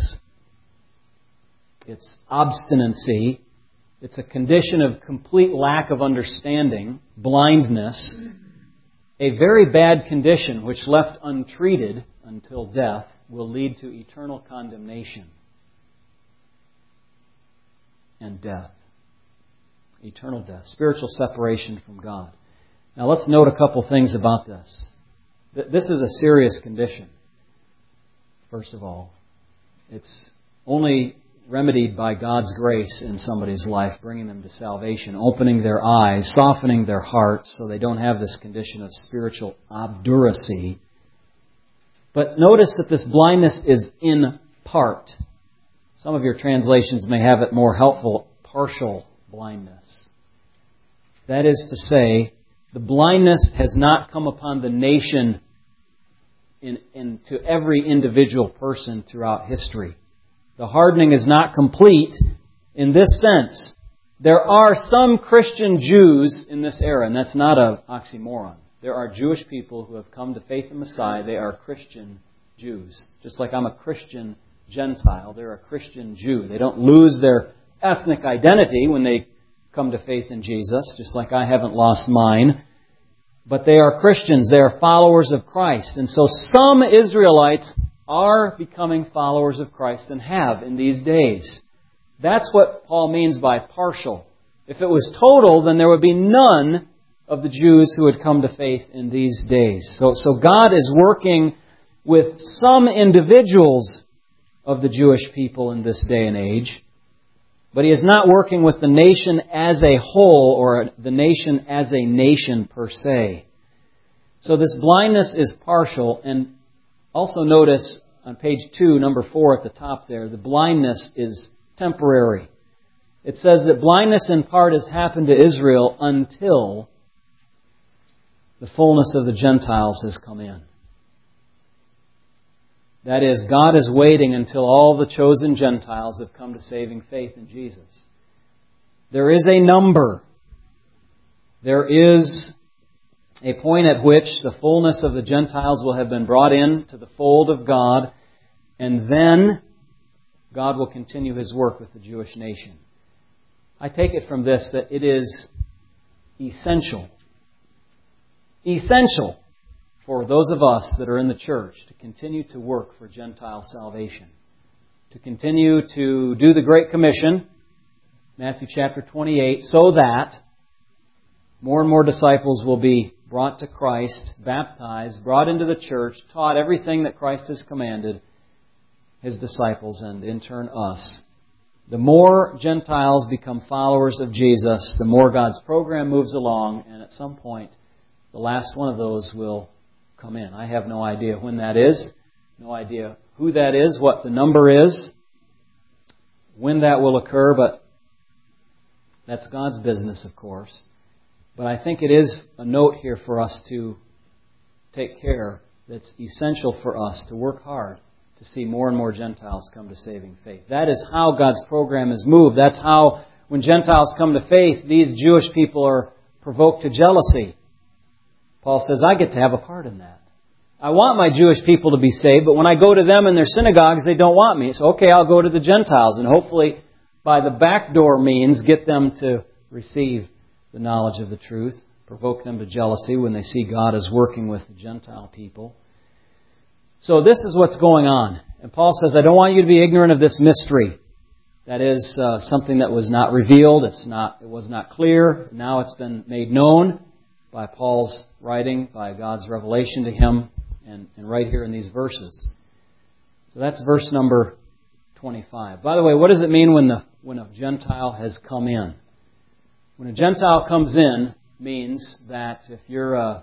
S1: It's obstinacy. It's a condition of complete lack of understanding, blindness. A very bad condition which left untreated until death will lead to eternal condemnation and death. Eternal death. Spiritual separation from God. Now let's note a couple things about this. This is a serious condition. First of all, it's only remedied by God's grace in somebody's life, bringing them to salvation, opening their eyes, softening their hearts so they don't have this condition of spiritual obduracy. But notice that this blindness is in part. Some of your translations may have it more helpful, partial blindness. That is to say, the blindness has not come upon the nation in, in, to every individual person throughout history. The hardening is not complete in this sense. There are some Christian Jews in this era, and that's not an oxymoron. There are Jewish people who have come to faith in Messiah. They are Christian Jews. Just like I'm a Christian Gentile, they're a Christian Jew. They don't lose their ethnic identity when they come to faith in Jesus, just like I haven't lost mine. But they are Christians. They are followers of Christ. And so some Israelites are becoming followers of Christ and have in these days. That's what Paul means by partial. If it was total, then there would be none of the Jews who had come to faith in these days. So, so God is working with some individuals of the Jewish people in this day and age, but He is not working with the nation as a whole or the nation as a nation per se. So this blindness is partial, and also notice on page two, number four at the top there, the blindness is temporary. It says that blindness in part has happened to Israel until the fullness of the Gentiles has come in. That is, God is waiting until all the chosen Gentiles have come to saving faith in Jesus. There is a number. There is a point at which the fullness of the Gentiles will have been brought in to the fold of God, and then God will continue His work with the Jewish nation. I take it from this that it is essential, essential for those of us that are in the church to continue to work for Gentile salvation, to continue to do the Great Commission, Matthew chapter twenty-eight, so that more and more disciples will be brought to Christ, baptized, brought into the church, taught everything that Christ has commanded His disciples and in turn us. The more Gentiles become followers of Jesus, the more God's program moves along, and at some point the last one of those will come in. I have no idea when that is, no idea who that is, what the number is, when that will occur, but that's God's business, of course. But I think it is a note here for us to take care that's essential for us to work hard to see more and more Gentiles come to saving faith. That is how God's program is moved. That's how, when Gentiles come to faith, these Jewish people are provoked to jealousy. Paul says, I get to have a part in that. I want my Jewish people to be saved, but when I go to them in their synagogues, they don't want me. So, okay, I'll go to the Gentiles and hopefully by the backdoor means get them to receive the knowledge of the truth. provoke them to jealousy when they see God is working with the Gentile people. So this is what's going on. And Paul says, I don't want you to be ignorant of this mystery. That is uh, something that was not revealed. It's not. It was not clear. Now it's been made known by Paul's writing, by God's revelation to him, and, and right here in these verses. So that's verse number twenty-five. By the way, what does it mean when the when a Gentile has come in? When a Gentile comes in, means that if you're a,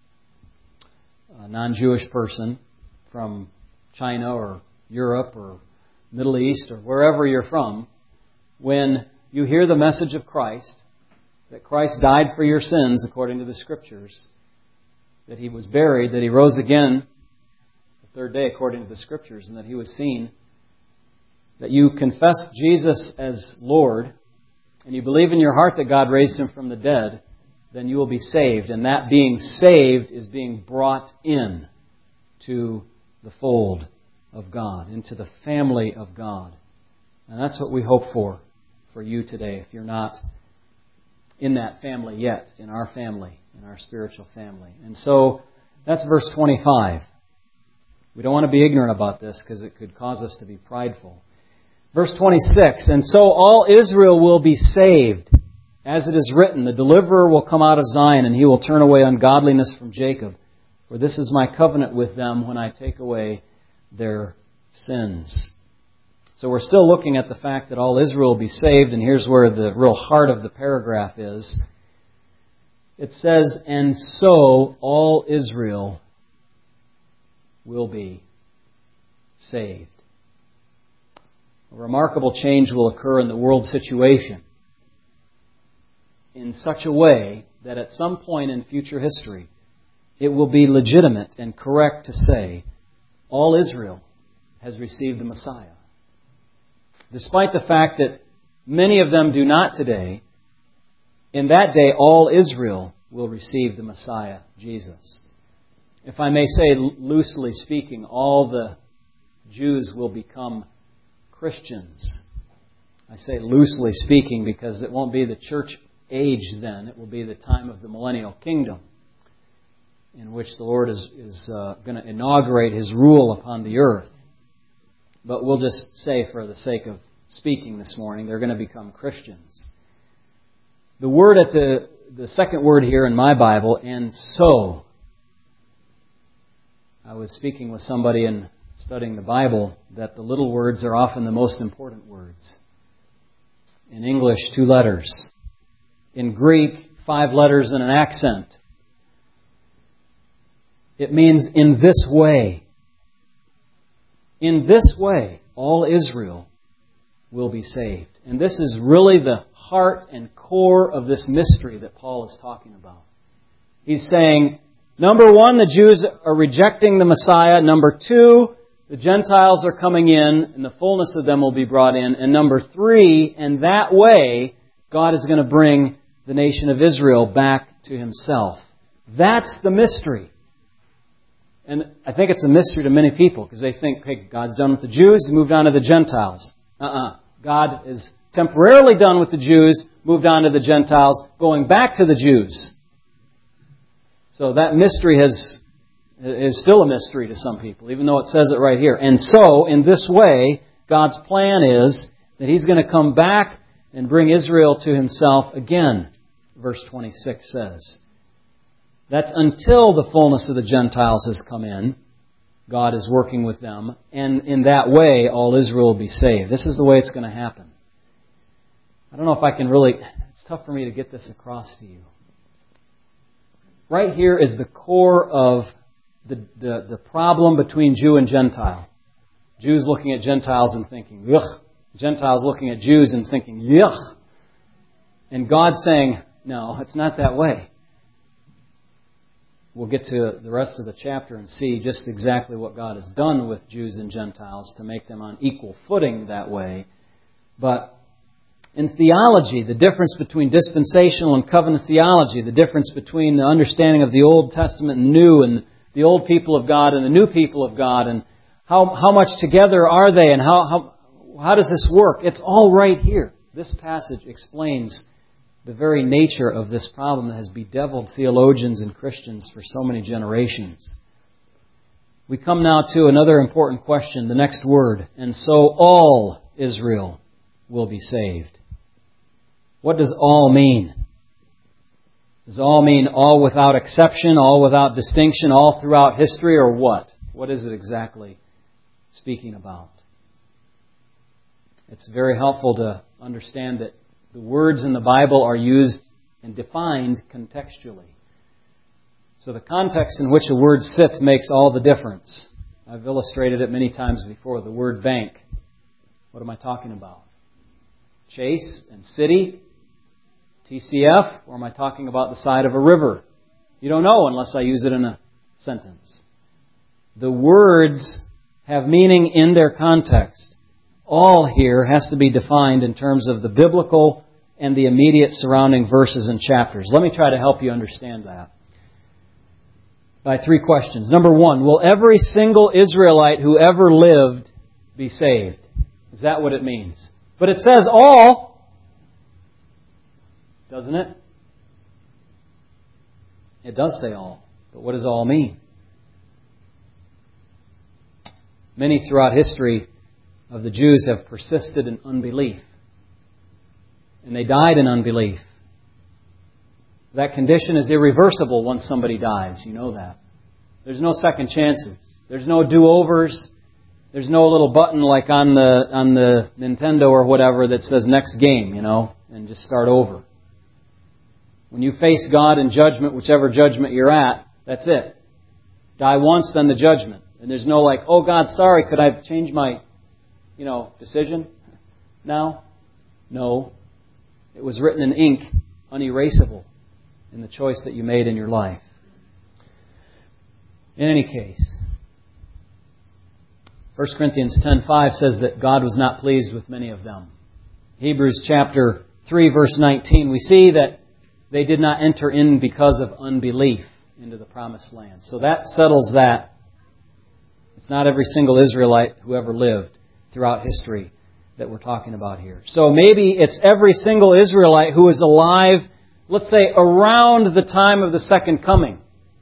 S1: a non-Jewish person from China or Europe or Middle East or wherever you're from, when you hear the message of Christ, that Christ died for your sins according to the Scriptures, that He was buried, that He rose again the third day according to the Scriptures, and that He was seen, that you confess Jesus as Lord, and you believe in your heart that God raised Him from the dead, then you will be saved. And that being saved is being brought in to the fold of God, into the family of God. And that's what we hope for, for you today, if you're not in that family yet, in our family, in our spiritual family. And so, that's verse twenty-five. We don't want to be ignorant about this because it could cause us to be prideful. Verse twenty-six, and so all Israel will be saved. As it is written, the deliverer will come out of Zion, and He will turn away ungodliness from Jacob. For this is my covenant with them when I take away their sins. So we're still looking at the fact that all Israel will be saved, and here's where the real heart of the paragraph is. It says, and so all Israel will be saved. A remarkable change will occur in the world situation in such a way that at some point in future history, it will be legitimate and correct to say, all Israel has received the Messiah. Despite the fact that many of them do not today, in that day all Israel will receive the Messiah, Jesus. If I may say, loosely speaking, all the Jews will become Christians. I say loosely speaking because it won't be the church age then. It will be the time of the millennial kingdom in which the Lord is, is uh, going to inaugurate His rule upon the earth. But we'll just say, for the sake of speaking this morning, they're going to become Christians. The word at the, the second word here in my Bible, and so. I was speaking with somebody and studying the Bible that the little words are often the most important words. In English, two letters. In Greek, five letters and an accent. It means in this way. In this way, all Israel will be saved. And this is really the heart and core of this mystery that Paul is talking about. He's saying, number one, the Jews are rejecting the Messiah. Number two, the Gentiles are coming in, and the fullness of them will be brought in. And number three, in that way, God is going to bring the nation of Israel back to Himself. That's the mystery. And I think it's a mystery to many people because they think, hey, God's done with the Jews, He's moved on to the Gentiles. Uh-uh. God is temporarily done with the Jews, moved on to the Gentiles, going back to the Jews. So that mystery has is still a mystery to some people, even though it says it right here. And so, in this way, God's plan is that He's going to come back and bring Israel to Himself again, verse twenty-six says. That's until the fullness of the Gentiles has come in. God is working with them. And in that way, all Israel will be saved. This is the way it's going to happen. I don't know if I can really... It's tough for me to get this across to you. Right here is the core of the, the, the problem between Jew and Gentile. Jews looking at Gentiles and thinking, yuck. Gentiles looking at Jews and thinking, yuck. And God saying, no, it's not that way. We'll get to the rest of the chapter and see just exactly what God has done with Jews and Gentiles to make them on equal footing that way. But in theology, the difference between dispensational and covenant theology, the difference between the understanding of the Old Testament and New, and the old people of God and the new people of God, and how how much together are they, and how how how does this work? It's all right here. This passage explains the very nature of this problem that has bedeviled theologians and Christians for so many generations. We come now to another important question, the next word. And so all Israel will be saved. What does all mean? Does all mean all without exception, all without distinction, all throughout history, or what? What is it exactly speaking about? It's very helpful to understand that the words in the Bible are used and defined contextually. So the context in which a word sits makes all the difference. I've illustrated it many times before. The word bank. What am I talking about? Chase and city? T C F? Or am I talking about the side of a river? You don't know unless I use it in a sentence. The words have meaning in their context. All here has to be defined in terms of the biblical and the immediate surrounding verses and chapters. Let me try to help you understand that by three questions. Number one, will every single Israelite who ever lived be saved? Is that what it means? But it says all, doesn't it? It does say all. But what does all mean? Many throughout history of the Jews have persisted in unbelief. And they died in unbelief. That condition is irreversible once somebody dies. You know that. There's no second chances. There's no do-overs. There's no little button like on the on the Nintendo or whatever that says next game, you know, and just start over. When you face God in judgment, whichever judgment you're at, that's it. Die once, then the judgment. And there's no like, oh God, sorry, could I change my, you know, decision now? No. It was written in ink, unerasable, in the choice that you made in your life. In any case, First Corinthians ten five says that God was not pleased with many of them. Hebrews chapter three, verse nineteen, we see that they did not enter in because of unbelief into the promised land. So that settles that. It's not every single Israelite who ever lived throughout history that we're talking about here. So maybe it's every single Israelite who is alive, let's say, around the time of the second coming.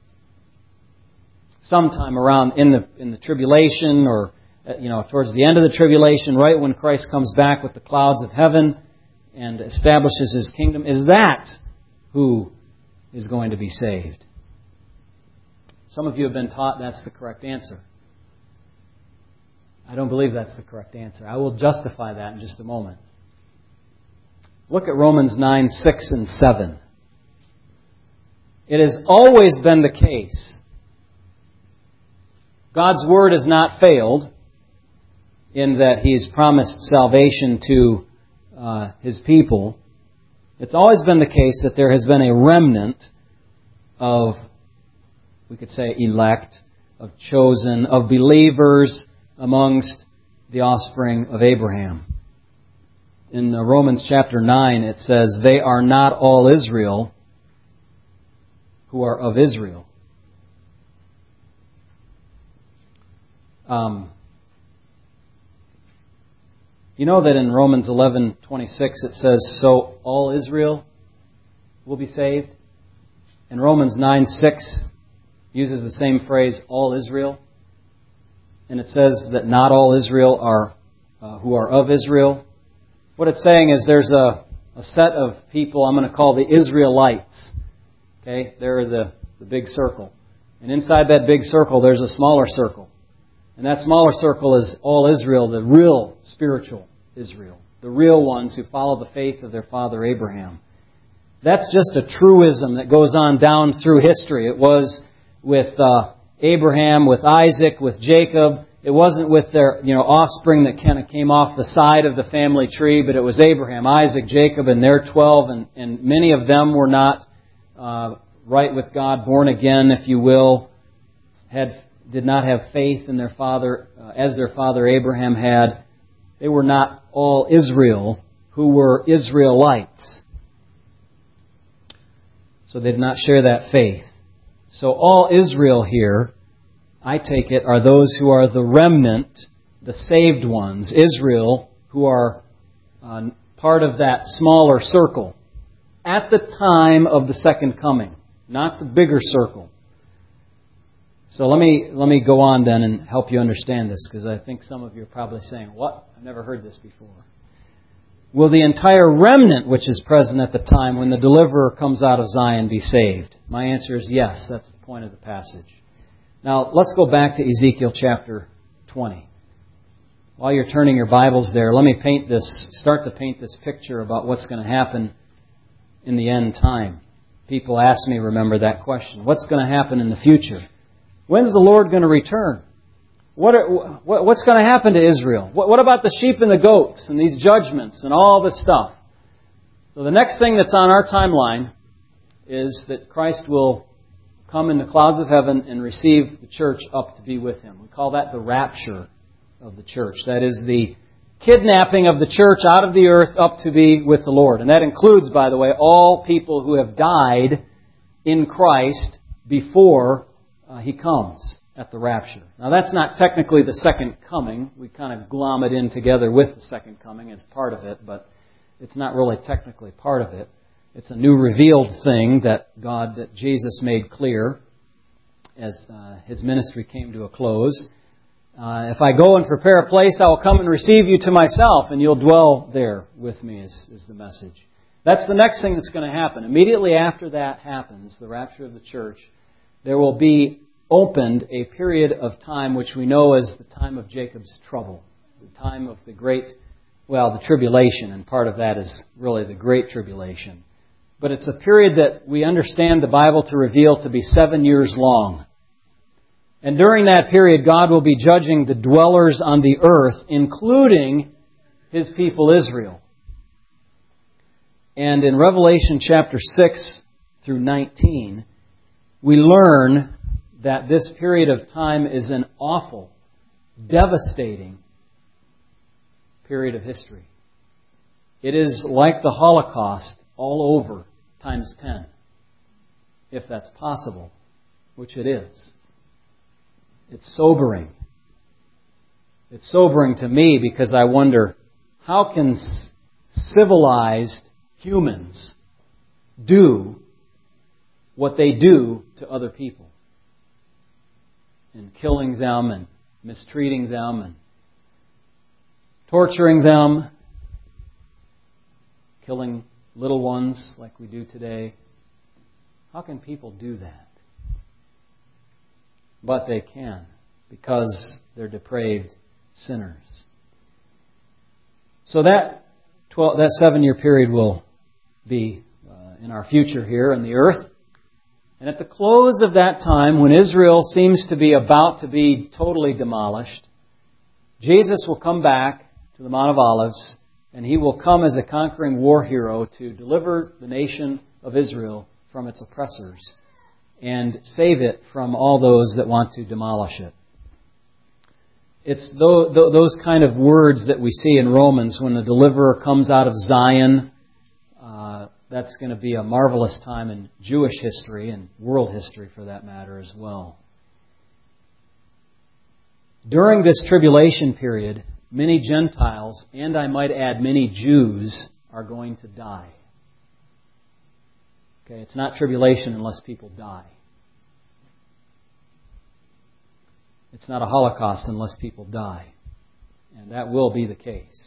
S1: Sometime around in the in the tribulation, or you know, towards the end of the tribulation, right when Christ comes back with the clouds of heaven and establishes His kingdom. Is that who is going to be saved? Some of you have been taught that's the correct answer. I don't believe that's the correct answer. I will justify that in just a moment. Look at Romans nine, six and seven. It has always been the case. God's Word has not failed in that He's promised salvation to uh, His people. It's always been the case that there has been a remnant of, we could say, elect, of chosen, of believers amongst the offspring of Abraham. In Romans chapter nine, it says, they are not all Israel who are of Israel. Um, you know that in Romans eleven twenty-six it says, so all Israel will be saved? And Romans nine six uses the same phrase, all Israel. And it says that not all Israel are uh, who are of Israel. What it's saying is there's a, a set of people I'm going to call the Israelites. Okay, they're the, the big circle. And inside that big circle there's a smaller circle. And that smaller circle is all Israel, the real spiritual Israel. The real ones who follow the faith of their father Abraham. That's just a truism that goes on down through history. It was with uh, Abraham, with Isaac, with Jacob. It wasn't with their you know offspring that kind of came off the side of the family tree, but it was Abraham, Isaac, Jacob, and their twelve. And, and many of them were not uh, right with God, born again, if you will, had did not have faith in their father uh, as their father Abraham had. They were not all Israel who were Israelites. So they did not share that faith. So all Israel here, I take it, are those who are the remnant, the saved ones. Israel, who are uh, part of that smaller circle. at the time of the second coming, not the bigger circle. So let me let me go on then and help you understand this, because I think some of you are probably saying, what? I've never heard this before. Will the entire remnant which is present at the time when the deliverer comes out of Zion be saved? My answer is yes. That's the point of the passage. Now, let's go back to Ezekiel chapter twenty. While you're turning your Bibles there, let me paint this, start to paint this picture about what's going to happen in the end time. People ask me, remember that question. What's going to happen in the future? When's the Lord going to return? What are, what, what's going to happen to Israel? What, what about the sheep and the goats and these judgments and all this stuff? So the next thing that's on our timeline is that Christ will come in the clouds of heaven and receive the church up to be with Him. We call that the rapture of the church. That is the kidnapping of the church out of the earth up to be with the Lord. And that includes, by the way, all people who have died in Christ before uh, He comes at the rapture. Now that's not technically the second coming. We kind of glom it in together with the second coming as part of it, but it's not really technically part of it. It's a new revealed thing that God, that Jesus made clear as uh, His ministry came to a close. Uh, if I go and prepare a place, I will come and receive you to myself, and you'll dwell there with me, is, is the message. That's the next thing that's going to happen. Immediately after that happens, the rapture of the church, there will be opened a period of time which we know as the time of Jacob's trouble, the time of the great, well, the tribulation, and part of that is really the great tribulation. But it's a period that we understand the Bible to reveal to be seven years long. And during that period, God will be judging the dwellers on the earth, including His people Israel. And in Revelation chapter six through nineteen, we learn that this period of time is an awful, devastating period of history. It is like the Holocaust all over times ten, if that's possible, which it is. It's sobering. It's sobering to me because I wonder, how can civilized humans do what they do to other people? In killing them and mistreating them and torturing them, killing little ones like we do today. How can people do that? But they can, because they're depraved sinners. So that twelve, that seven-year period will be uh, in our future here on the earth. And at the close of that time, when Israel seems to be about to be totally demolished, Jesus will come back to the Mount of Olives, and He will come as a conquering war hero to deliver the nation of Israel from its oppressors and save it from all those that want to demolish it. It's those kind of words that we see in Romans when the deliverer comes out of Zion. Uh, that's going to be a marvelous time in Jewish history and world history for that matter as well. During this tribulation period, many Gentiles, and I might add many Jews, are going to die. Okay, it's not tribulation unless people die. It's not a Holocaust unless people die. And that will be the case.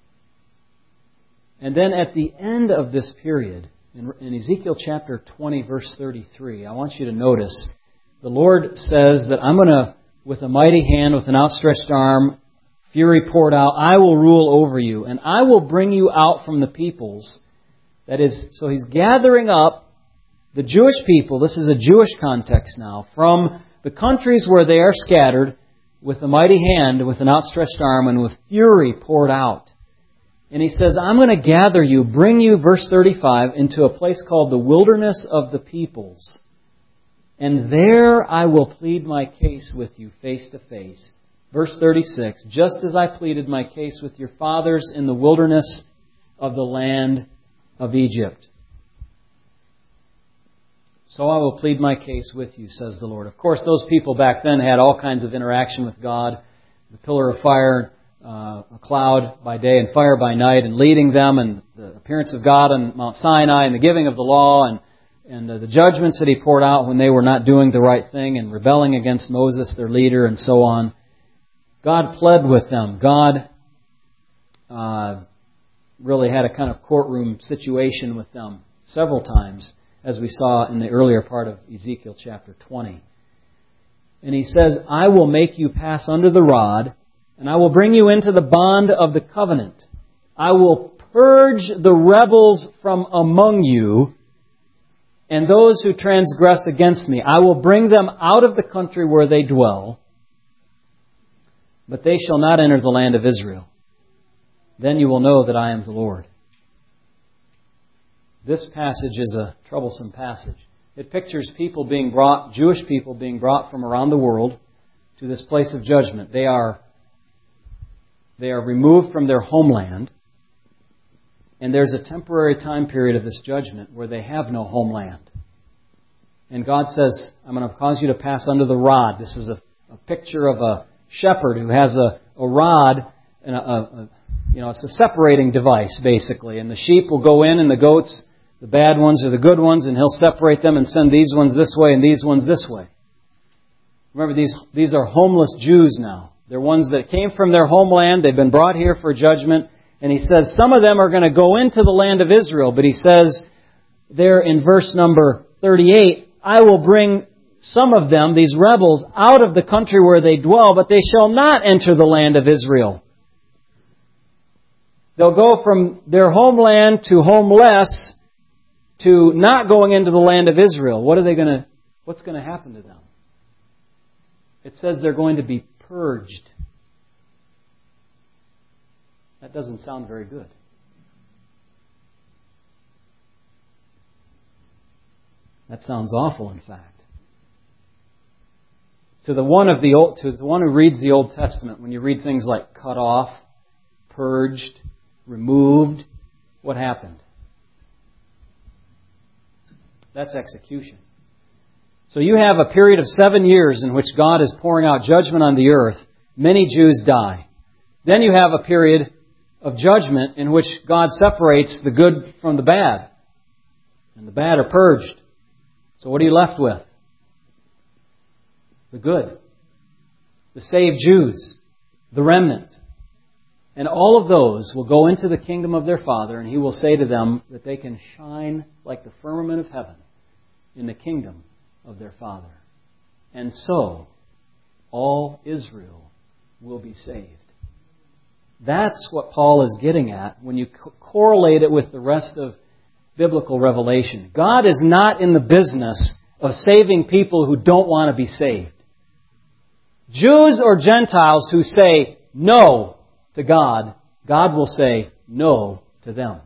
S1: And then at the end of this period, in, in Ezekiel chapter twenty, verse thirty-three, I want you to notice, the Lord says that I'm going to, with a mighty hand, with an outstretched arm, fury poured out, I will rule over you, and I will bring you out from the peoples. That is, so He's gathering up the Jewish people, this is a Jewish context now, from the countries where they are scattered, with a mighty hand, with an outstretched arm, and with fury poured out. And He says, I'm going to gather you, bring you, verse thirty-five, into a place called the wilderness of the peoples. And there I will plead my case with you face to face. Verse thirty-six, just as I pleaded my case with your fathers in the wilderness of the land of Egypt. So I will plead my case with you, says the Lord. Of course, those people back then had all kinds of interaction with God. The pillar of fire, uh, a cloud by day and fire by night, and leading them, and the the appearance of God on Mount Sinai and the giving of the law and, and the judgments that He poured out when they were not doing the right thing and rebelling against Moses, their leader, and so on. God pled with them. God uh, really had a kind of courtroom situation with them several times, as we saw in the earlier part of Ezekiel chapter twenty. And He says, I will make you pass under the rod, and I will bring you into the bond of the covenant. I will purge the rebels from among you, and those who transgress against me. I will bring them out of the country where they dwell, but they shall not enter the land of Israel. Then you will know that I am the Lord. This passage is a troublesome passage. It pictures people being brought, Jewish people being brought from around the world to this place of judgment. They are, they are removed from their homeland, and there's a temporary time period of this judgment where they have no homeland. And God says, I'm going to cause you to pass under the rod. This is a, a picture of a shepherd who has a, a rod, and a, a, a, you know, it's a separating device, basically. And the sheep will go in, and the goats, the bad ones or the good ones, and He'll separate them and send these ones this way and these ones this way. Remember, these, these are homeless Jews now. They're ones that came from their homeland. They've been brought here for judgment. And He says some of them are going to go into the land of Israel. But He says there in verse number thirty-eight, I will bring some of them, these rebels, out of the country where they dwell, but they shall not enter the land of Israel. They'll go from their homeland to homeless to not going into the land of Israel. What are they going to, what's going to happen to them? It says they're going to be purged. That doesn't sound very good. That sounds awful, in fact. To the one of the old, to the one who reads the Old Testament, when you read things like cut off, purged, removed, what happened? That's execution. So you have a period of seven years in which God is pouring out judgment on the earth. Many Jews die. Then you have a period of judgment in which God separates the good from the bad. And the bad are purged. So what are you left with? The good. The saved Jews. The remnant. And all of those will go into the kingdom of their Father, and He will say to them that they can shine like the firmament of heaven in the kingdom of their Father. And so, all Israel will be saved. That's what Paul is getting at when you co- correlate it with the rest of biblical revelation. God is not in the business of saving people who don't want to be saved. Jews or Gentiles who say no to God, God will say no to them.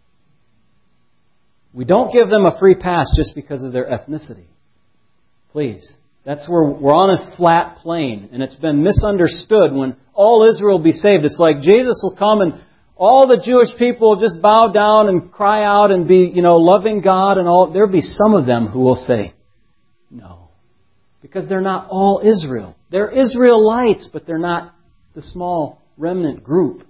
S1: We don't give them a free pass just because of their ethnicity. Please. That's where we're on a flat plane, and it's been misunderstood when all Israel will be saved. It's like Jesus will come and all the Jewish people will just bow down and cry out and be, you know, loving God and all. There'll be some of them who will say no. Because they're not all Israel. They're Israelites, but they're not the small remnant group.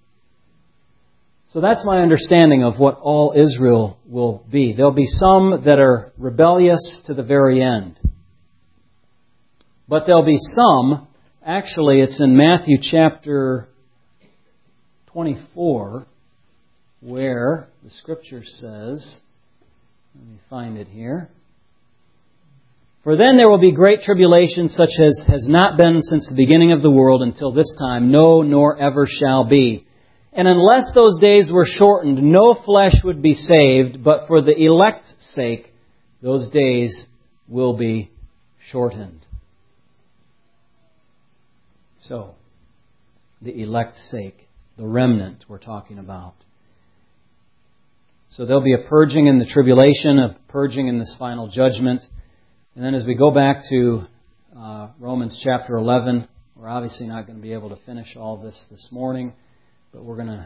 S1: So that's my understanding of what all Israel will be. There'll be some that are rebellious to the very end. But there'll be some, actually it's in Matthew chapter twenty-four, where the Scripture says, let me find it here. For then there will be great tribulation such as has not been since the beginning of the world until this time, no, nor ever shall be. And unless those days were shortened, no flesh would be saved, but for the elect's sake, those days will be shortened. So, the elect's sake, the remnant we're talking about. So there'll be a purging in the tribulation, a purging in this final judgment. And then as we go back to uh, Romans chapter eleven, we're obviously not going to be able to finish all this this morning, but we're going to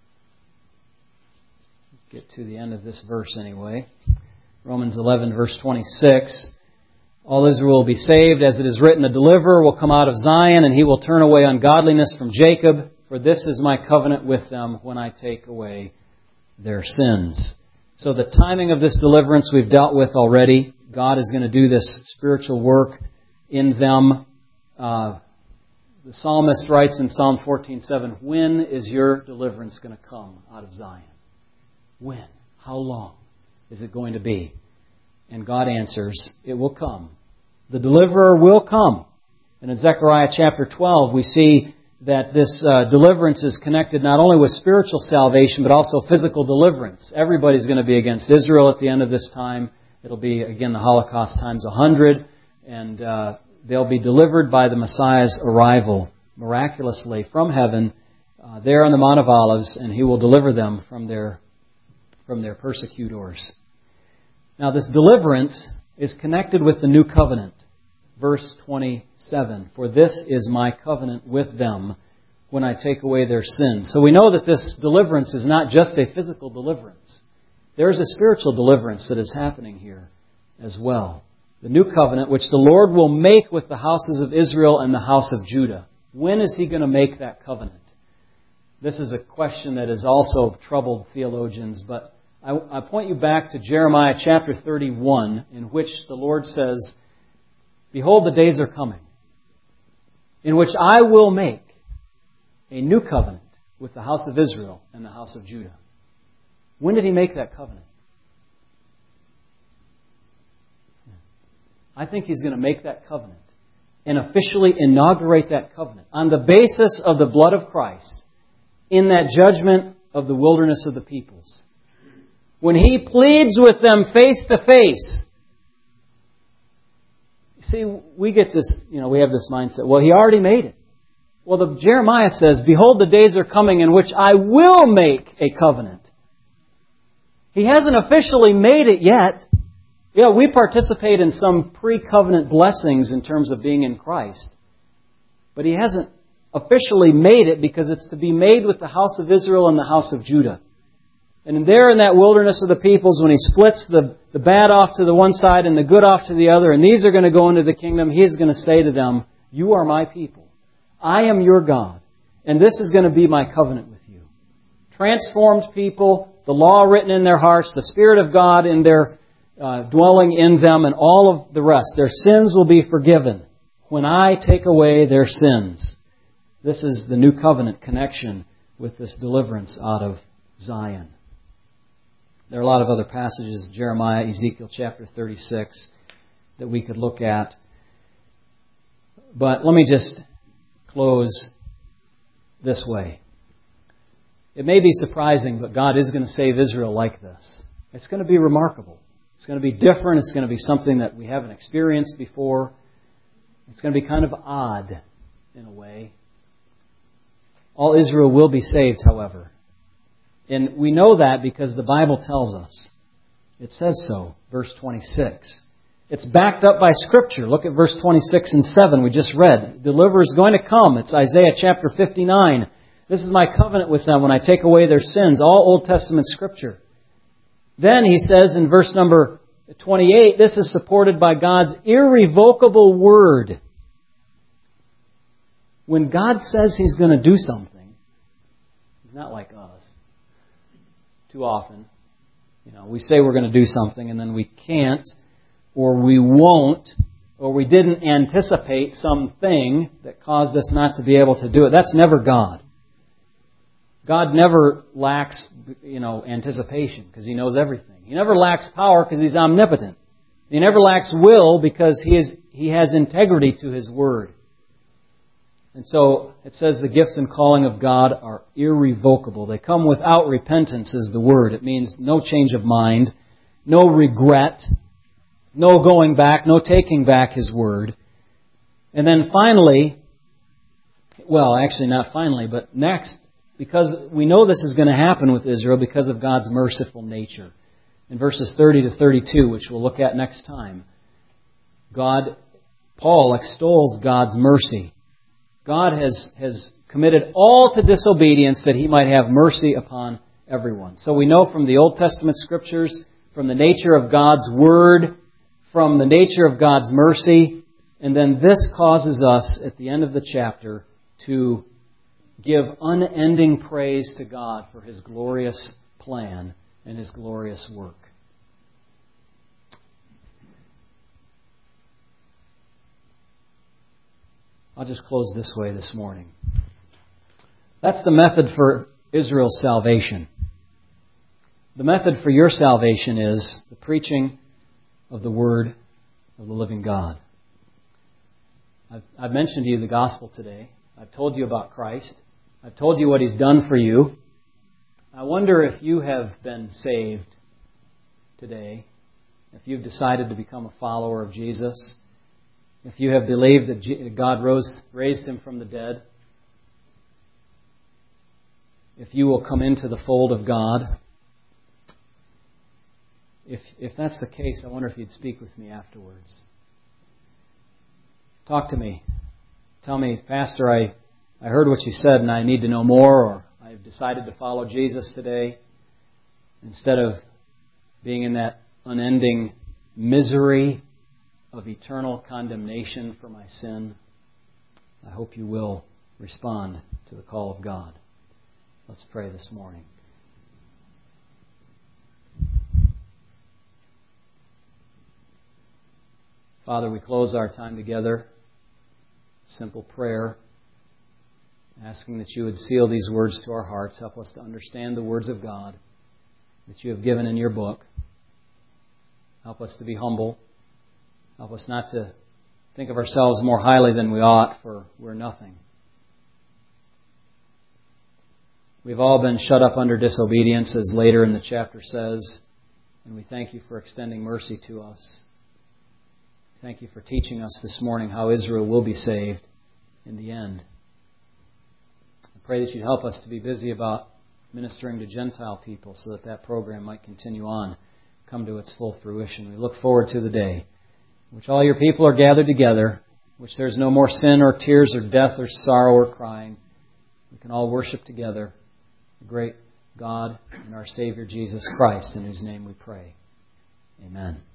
S1: get to the end of this verse anyway. Romans eleven, verse twenty-six. All Israel will be saved. As it is written, the deliverer will come out of Zion, and He will turn away ungodliness from Jacob. For this is my covenant with them when I take away their sins. So the timing of this deliverance we've dealt with already. God is going to do this spiritual work in them. Uh, the psalmist writes in Psalm fourteen seven, when is your deliverance going to come out of Zion? When? How long is it going to be? And God answers, it will come. The deliverer will come. And in Zechariah chapter twelve, we see that this uh, deliverance is connected not only with spiritual salvation, but also physical deliverance. Everybody's going to be against Israel at the end of this time. It'll be, again, the Holocaust times a hundred. And uh, they'll be delivered by the Messiah's arrival miraculously from heaven uh, there on the Mount of Olives, and He will deliver them from their, from their persecutors. Now, this deliverance is connected with the new covenant. Verse twenty-seven, for this is my covenant with them when I take away their sins. So we know that this deliverance is not just a physical deliverance. There is a spiritual deliverance that is happening here as well. The new covenant, which the Lord will make with the houses of Israel and the house of Judah. When is He going to make that covenant? This is a question that has also troubled theologians, but I, I point you back to Jeremiah chapter thirty-one, in which the Lord says, behold, the days are coming, in which I will make a new covenant with the house of Israel and the house of Judah. When did He make that covenant? I think He's going to make that covenant and officially inaugurate that covenant on the basis of the blood of Christ in that judgment of the wilderness of the peoples. When He pleads with them face to face. See, we get this, you know, we have this mindset, well, He already made it. Well, the Jeremiah says, behold, the days are coming in which I will make a covenant. He hasn't officially made it yet. Yeah, we participate in some pre-covenant blessings in terms of being in Christ. But He hasn't officially made it because it's to be made with the house of Israel and the house of Judah. And there in that wilderness of the peoples, when He splits the, the bad off to the one side and the good off to the other, and these are going to go into the kingdom, He is going to say to them, you are my people. I am your God. And this is going to be my covenant with you. Transformed people, the law written in their hearts, the Spirit of God in their uh, dwelling in them, and all of the rest. Their sins will be forgiven when I take away their sins. This is the new covenant connection with this deliverance out of Zion. There are a lot of other passages, Jeremiah, Ezekiel chapter thirty-six, that we could look at. But let me just close this way. It may be surprising, but God is going to save Israel like this. It's going to be remarkable. It's going to be different. It's going to be something that we haven't experienced before. It's going to be kind of odd in a way. All Israel will be saved, however. And we know that because the Bible tells us. It says so, verse twenty-six. It's backed up by Scripture. Look at verse twenty-six and seven we just read. The deliverer is going to come. It's Isaiah chapter fifty-nine. This is my covenant with them when I take away their sins. All Old Testament Scripture. Then he says in verse number twenty-eight, this is supported by God's irrevocable word. When God says He's going to do something, He's not like us. Too often, you know, we say we're going to do something and then we can't, or we won't, or we didn't anticipate something that caused us not to be able to do it. That's never God. God never lacks, you know, anticipation because He knows everything. He never lacks power because He's omnipotent. He never lacks will because He is He has integrity to His word. And so it says the gifts and calling of God are irrevocable. They come without repentance is the word. It means no change of mind, no regret, no going back, no taking back His word. And then finally, well, actually not finally, but next, because we know this is going to happen with Israel because of God's merciful nature. In verses thirty to thirty-two, which we'll look at next time, God, Paul extols God's mercy. God has, has committed all to disobedience that He might have mercy upon everyone. So we know from the Old Testament Scriptures, from the nature of God's Word, from the nature of God's mercy, and then this causes us, at the end of the chapter, to give unending praise to God for His glorious plan and His glorious work. I'll just close this way this morning. That's the method for Israel's salvation. The method for your salvation is the preaching of the Word of the living God. I've, I've mentioned to you the gospel today. I've told you about Christ. I've told you what He's done for you. I wonder if you have been saved today, if you've decided to become a follower of Jesus, if you have believed that God rose, raised Him from the dead, if you will come into the fold of God. If, if that's the case, I wonder if you'd speak with me afterwards. Talk to me. Tell me, Pastor, I, I heard what you said and I need to know more, or I've decided to follow Jesus today. Instead of being in that unending misery of eternal condemnation for my sin, I hope you will respond to the call of God. Let's pray this morning. Father, we close our time together. Simple prayer, asking that you would seal these words to our hearts. Help us to understand the words of God that you have given in your book. Help us to be humble. Help us not to think of ourselves more highly than we ought, for we're nothing. We've all been shut up under disobedience, as later in the chapter says, and we thank you for extending mercy to us. Thank you for teaching us this morning how Israel will be saved in the end. I pray that you'd help us to be busy about ministering to Gentile people so that that program might continue on, come to its full fruition. We look forward to the day in which all your people are gathered together, in which there's no more sin or tears or death or sorrow or crying. We can all worship together the great God and our Savior Jesus Christ, in whose name we pray. Amen.